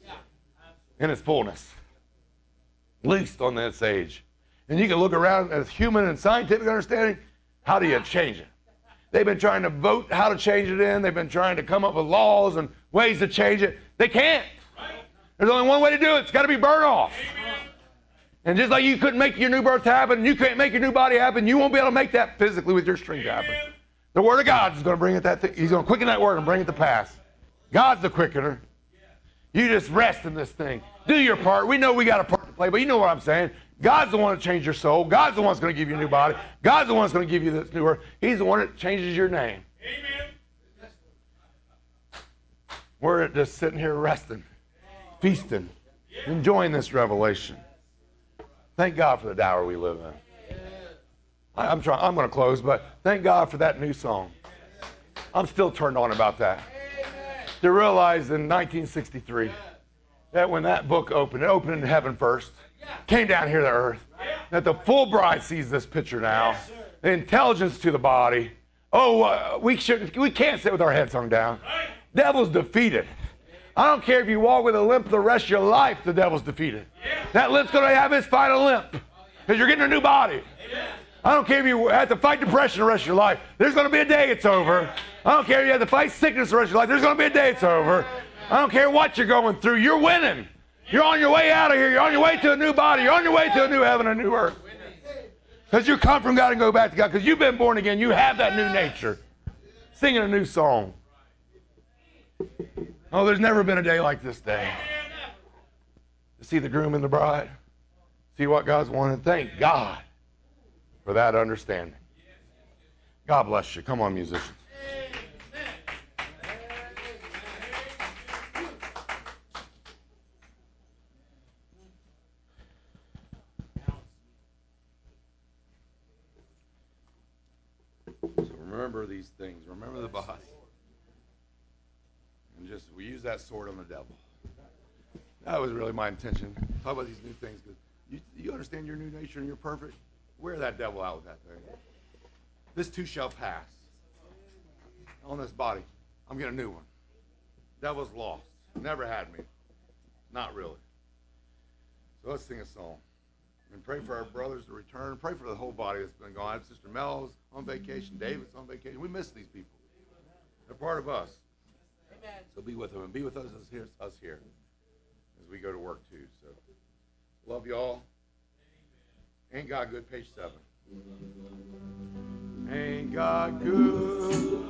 In its fullness. Least on this age. And you can look around as human and scientific understanding, how do you change it? They've been trying to vote how to change it in. They've been trying to come up with laws and ways to change it. They can't. There's only one way to do it. It's got to be burned off. And just like you couldn't make your new birth happen, you can't make your new body happen, you won't be able to make that physically with your strength happen. The Word of God is going to bring it that thing. He's going to quicken that Word and bring it to pass. God's the quickener. You just rest in this thing. Do your part. We know we got a part to play, but you know what I'm saying. God's the one that changed your soul. God's the one that's going to give you a new body. God's the one that's going to give you this new word. He's the one that changes your name. Amen. We're just sitting here resting, feasting, enjoying this revelation. Thank God for the hour we live in. I'm going to close, but thank God for that new song. I'm still turned on about that. To realize in 1963 that when that book opened, it opened in heaven first, came down here to earth, that the full bride sees this picture now, the intelligence to the body. We can't sit with our heads hung down. Devil's defeated. I don't care if you walk with a limp the rest of your life, the devil's defeated. That limp's going to have his final limp because you're getting a new body. I don't care if you have to fight depression the rest of your life. There's going to be a day it's over. I don't care if you have to fight sickness the rest of your life. There's going to be a day it's over. I don't care what you're going through. You're winning. You're on your way out of here. You're on your way to a new body. You're on your way to a new heaven, a new earth. Because you come from God and go back to God. Because you've been born again. You have that new nature. Singing a new song. Oh, there's never been a day like this day. To see the groom and the bride. See what God's wanted. Thank God for that understanding. God bless you. Come on, musicians. So remember these things. Remember the body. And just, we use that sword on the devil. That was really my intention. Talk about these new things. Because you understand your new nature and you're perfect. Wear that devil out with that thing. This too shall pass. On this body, I'm getting a new one. Devil's lost. Never had me. Not really. So let's sing a song. And pray for our brothers to return. Pray for the whole body that's been gone. Sister Mel's on vacation. David's on vacation. We miss these people. They're part of us. Amen. So be with them and be with us here as we go to work too. So love you all. Ain't God good? Page 7. Ain't God good?